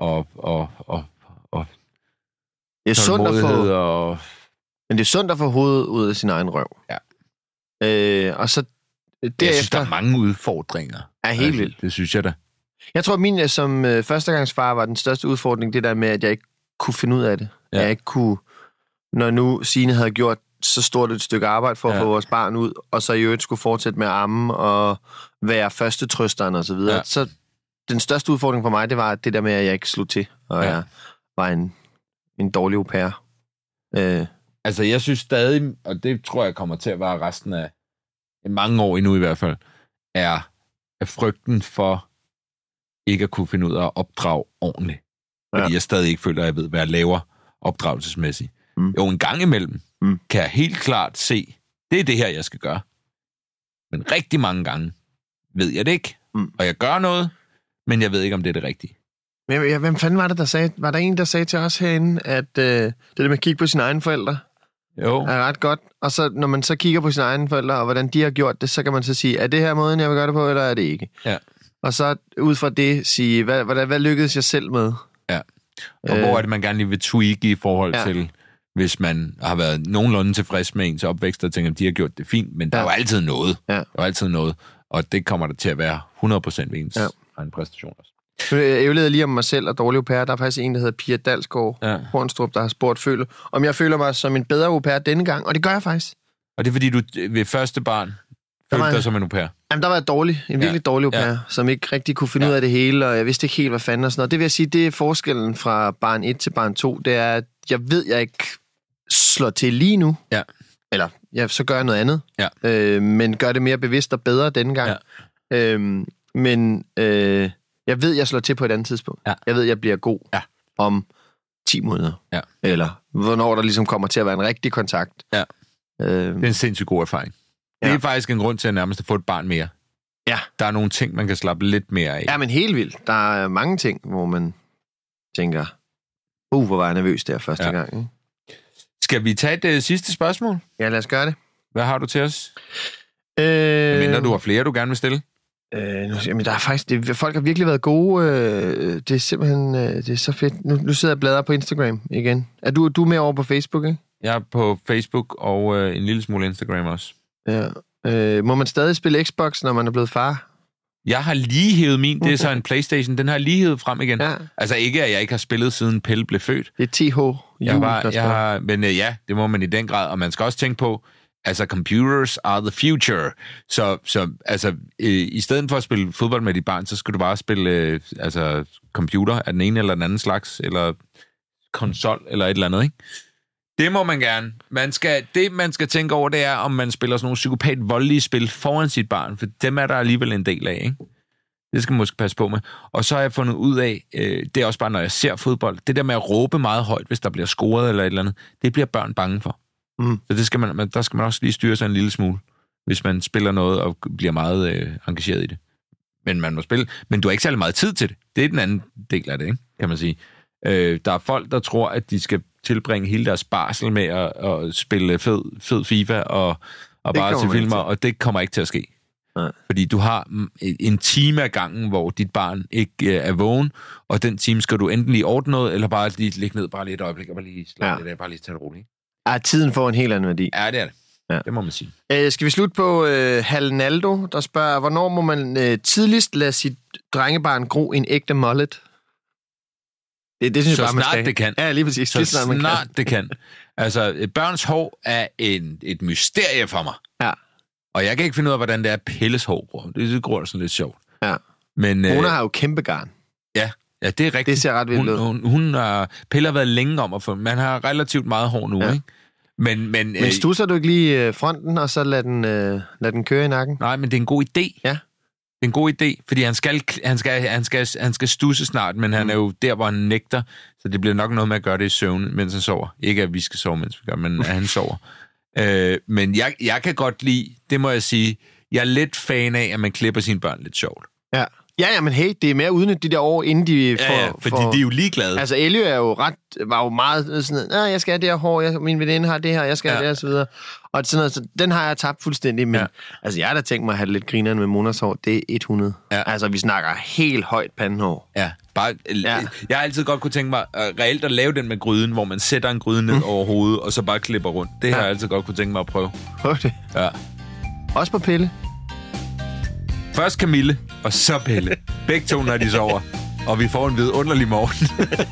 det er sundt at få, men det er sundt at få hovedet ud af sin egen røv. Ja. Og så derefter... Jeg synes, der er mange udfordringer. Ja, helt vildt. Det synes jeg da. Jeg tror, min som førstegangsfar var den største udfordring, det der med, at jeg ikke kunne finde ud af det. Ja. Jeg ikke kunne, når nu Signe havde gjort så stort et stykke arbejde for at få vores barn ud, og så i øvrigt skulle fortsætte med at amme og være førstetrøsteren og så videre. Så den største udfordring for mig, det var det der med, at jeg ikke slog til, og jeg var en dårlig au pair. Altså, jeg synes stadig, og det tror jeg kommer til at være resten af mange år endnu i hvert fald, er frygten for ikke at kunne finde ud af at opdrage ordentligt. Fordi jeg stadig ikke føler, at jeg ved, hvad jeg laver opdragelsesmæssigt. Jo, en gang imellem kan jeg helt klart se, det er det her, jeg skal gøre. Men rigtig mange gange ved jeg det ikke. Og jeg gør noget, men jeg ved ikke, om det er det rigtige. Hvem fanden var det, der sagde? Var der en, der sagde til os herinde, at det der med at kigge på sine egne forældre er ret godt? Og så, når man så kigger på sine egne forældre, og hvordan de har gjort det, så kan man så sige, er det her måden, jeg vil gøre det på, eller er det ikke? Ja. Og så ud fra det sige, hvad lykkedes jeg selv med? Ja. Og hvor er det, man gerne lige vil tweak i forhold til, hvis man har været nogenlunde tilfreds med ens opvækst, og tænker, at de har gjort det fint, men der er jo altid noget. Ja. Der er altid noget, og det kommer der til at være 100% ved ens egen præstation også. Jeg leder lige om mig selv og dårlig au pair. Der er faktisk en, der hedder Pia Dalsgaard Hornstrup, der har spurgt om jeg føler mig som en bedre au pair denne gang, og det gør jeg faktisk. Og det er fordi, du ved første barn følte dig som en au pair? Jamen, der var en virkelig dårlig au pair, som ikke rigtig kunne finde ud af det hele, og jeg vidste ikke helt, hvad fanden og sådan noget. Det vil jeg sige, det er forskellen fra barn 1 til barn 2, det er, at jeg ved, jeg ikke slår til lige nu. Ja. Eller, så gør jeg noget andet. Ja. Men gør det mere bevidst og bedre denne gang. Ja. Jeg ved, jeg slår til på et andet tidspunkt. Ja. Jeg ved, jeg bliver god om 10 måneder. Ja. Eller hvornår der ligesom kommer til at være en rigtig kontakt. Ja. Det er en sindssygt god erfaring. Det er faktisk en grund til at nærmest få et barn mere. Ja. Der er nogle ting, man kan slappe lidt mere af. Ja, men helt vildt. Der er mange ting, hvor man tænker, hvor var jeg nervøs der første gang. Ikke? Skal vi tage det sidste spørgsmål? Ja, lad os gøre det. Hvad har du til os? Mindre du har flere, du gerne vil stille? Jamen, der er faktisk... folk har virkelig været gode. Det er simpelthen... det er så fedt. Nu sidder jeg og bladrer på Instagram igen. Er du med over på Facebook, ikke? Jeg er på Facebook og en lille smule Instagram også. Ja. Må man stadig spille Xbox, når man er blevet far? Jeg har lige hævet min. Det er så en PlayStation. Den har jeg lige hævet frem igen. Ja. Altså ikke, at jeg ikke har spillet, siden Pelle blev født. Det er TH. Men det må man i den grad. Og man skal også tænke på, altså, computers are the future. Så altså, i stedet for at spille fodbold med dit barn, så skal du bare spille computer af den ene eller den anden slags, eller konsol, eller et eller andet, ikke? Det må man gerne. Man skal tænke over, det er, om man spiller sådan nogle psykopat-voldelige spil foran sit barn, for dem er der alligevel en del af, ikke? Det skal man måske passe på med. Og så har jeg fundet ud af, det er også bare, når jeg ser fodbold, det der med at råbe meget højt, hvis der bliver scoret eller et eller andet, det bliver børn bange for. Så det skal der skal man også lige styre sig en lille smule, hvis man spiller noget og bliver meget engageret i det. Men man må spille. Men du har ikke særlig meget tid til det. Det er den anden del af det, ikke? Kan man sige. Der er folk, der tror, at de skal tilbringe hele deres barsel med at spille fed FIFA og bare til filmer, og det kommer ikke til at ske. Nej. Fordi du har en time af gangen, hvor dit barn ikke er vågen, og den time skal du enten lige ordne noget, eller bare lige ligge ned bare lige et øjeblik, og bare lige slappe lidt af, bare lige tage det roligt. Ja, tiden får en helt anden værdi. Ja, det er det. Ja. Det må man sige. Skal vi slutte på Halnaldo, der spørger, hvornår må man tidligst lade sit drengebarn gro en ægte mullet? Det synes jeg bare, man skal. Det kan. Ja, lige præcis. Så snart det kan. Altså, børns hår er et mysterie for mig. Ja. Og jeg kan ikke finde ud af, hvordan det er Pelles hår gror. Det gror sådan lidt sjovt. Ja. Men, Mona har jo kæmpe garn. Ja, det er rigtigt. Det ser ret vildt ud. Pelle har været længe om at få... Man har relativt meget hår nu, ikke? Men stusser du ikke lige fronten, og så lad den køre i nakken? Nej, men det er en god idé. Ja. Det er en god idé, fordi han skal stusse snart, men han er jo der, hvor han nægter, så det bliver nok noget med at gøre det i søvn, mens han sover. Ikke at vi skal sove, mens vi gør, men at han sover. Men jeg kan godt lide, det må jeg sige, jeg er lidt fan af, at man klipper sine børn lidt sjovt. Ja. Ja, men hey, det er mere udnyttet de der år, inden de får... Ja, fordi de er jo ligeglade. Altså, Elio var jo meget sådan, jeg skal have det her hår, min veninde har det her, jeg skal have det her, og så videre. Og sådan noget, så den har jeg tabt fuldstændig, men altså, jeg har da tænkt mig at have det lidt grineren med Monas hår, det er 100. Ja. Altså, vi snakker helt højt pandehår. Ja, jeg har altid godt kunne tænke mig reelt at lave den med gryden, hvor man sætter en gryde ned over hovedet, og så bare klipper rundt. Det har jeg altid godt kunne tænke mig at prøve. Prøv det. Ja. Også på Pelle. Først Camille, og så Pelle. Begge to, når de sover. Og vi får en vidunderlig morgen.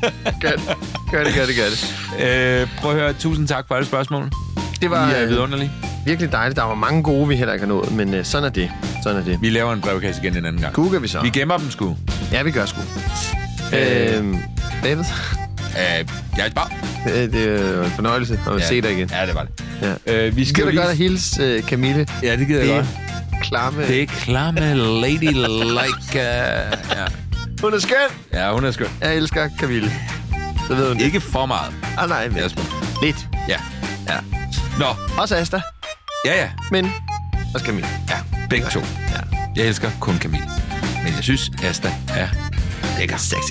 Gør det. Prøv at høre, tusind tak for alle spørgsmål. Det var vidunderligt. Virkelig dejligt. Der var mange gode, vi heller ikke har nået, men sådan er det. Vi laver en brevkasse igen en anden gang. Google vi så. Vi gemmer dem sgu. Ja, vi gør sgu. David? Jeg er bare. Det er en fornøjelse at se dig igen. Ja, det var det. Ja. Vi skal da godt at hilse Camille. Ja, det gider jeg godt. Det er klamme lady like. Ja. Hun er skøn. Ja, hun er skøn. Jeg elsker Camille. Så ved hun ikke for meget. Nej, men lidt. Ja. Nå. Også Asta. Ja. Men også Camille. Ja, begge to. Ja. Jeg elsker kun Camille. Men jeg synes, Asta er lækker. Sexy.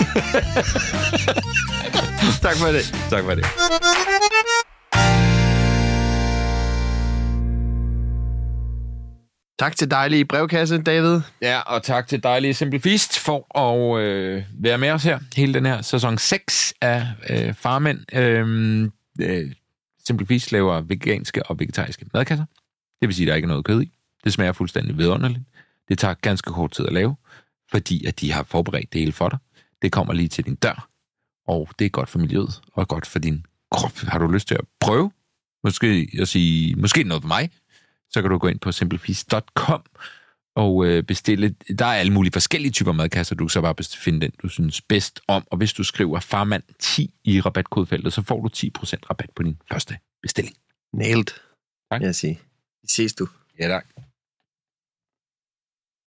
Tak for det. Tak for det. Tak til dejlige brevkasse, David. Ja, og tak til dejlige Simple Feast for at være med os her. Hele den her sæson 6 af Farmænd. Simple Feast laver veganske og vegetariske madkasser. Det vil sige, at der ikke er noget kød i. Det smager fuldstændig vidunderligt. Det tager ganske kort tid at lave, fordi at de har forberedt det hele for dig. Det kommer lige til din dør, og det er godt for miljøet og godt for din krop. Har du lyst til at prøve? Måske noget for mig? Så kan du gå ind på simplefeast.com og bestille. Der er alle mulige forskellige typer madkasser. Du kan så bare finde den, du synes bedst om. Og hvis du skriver farmand 10 i rabatkodefeltet, så får du 10% rabat på din første bestilling. Nailed. Tak. Jeg siger. Vi ses du. Ja, tak.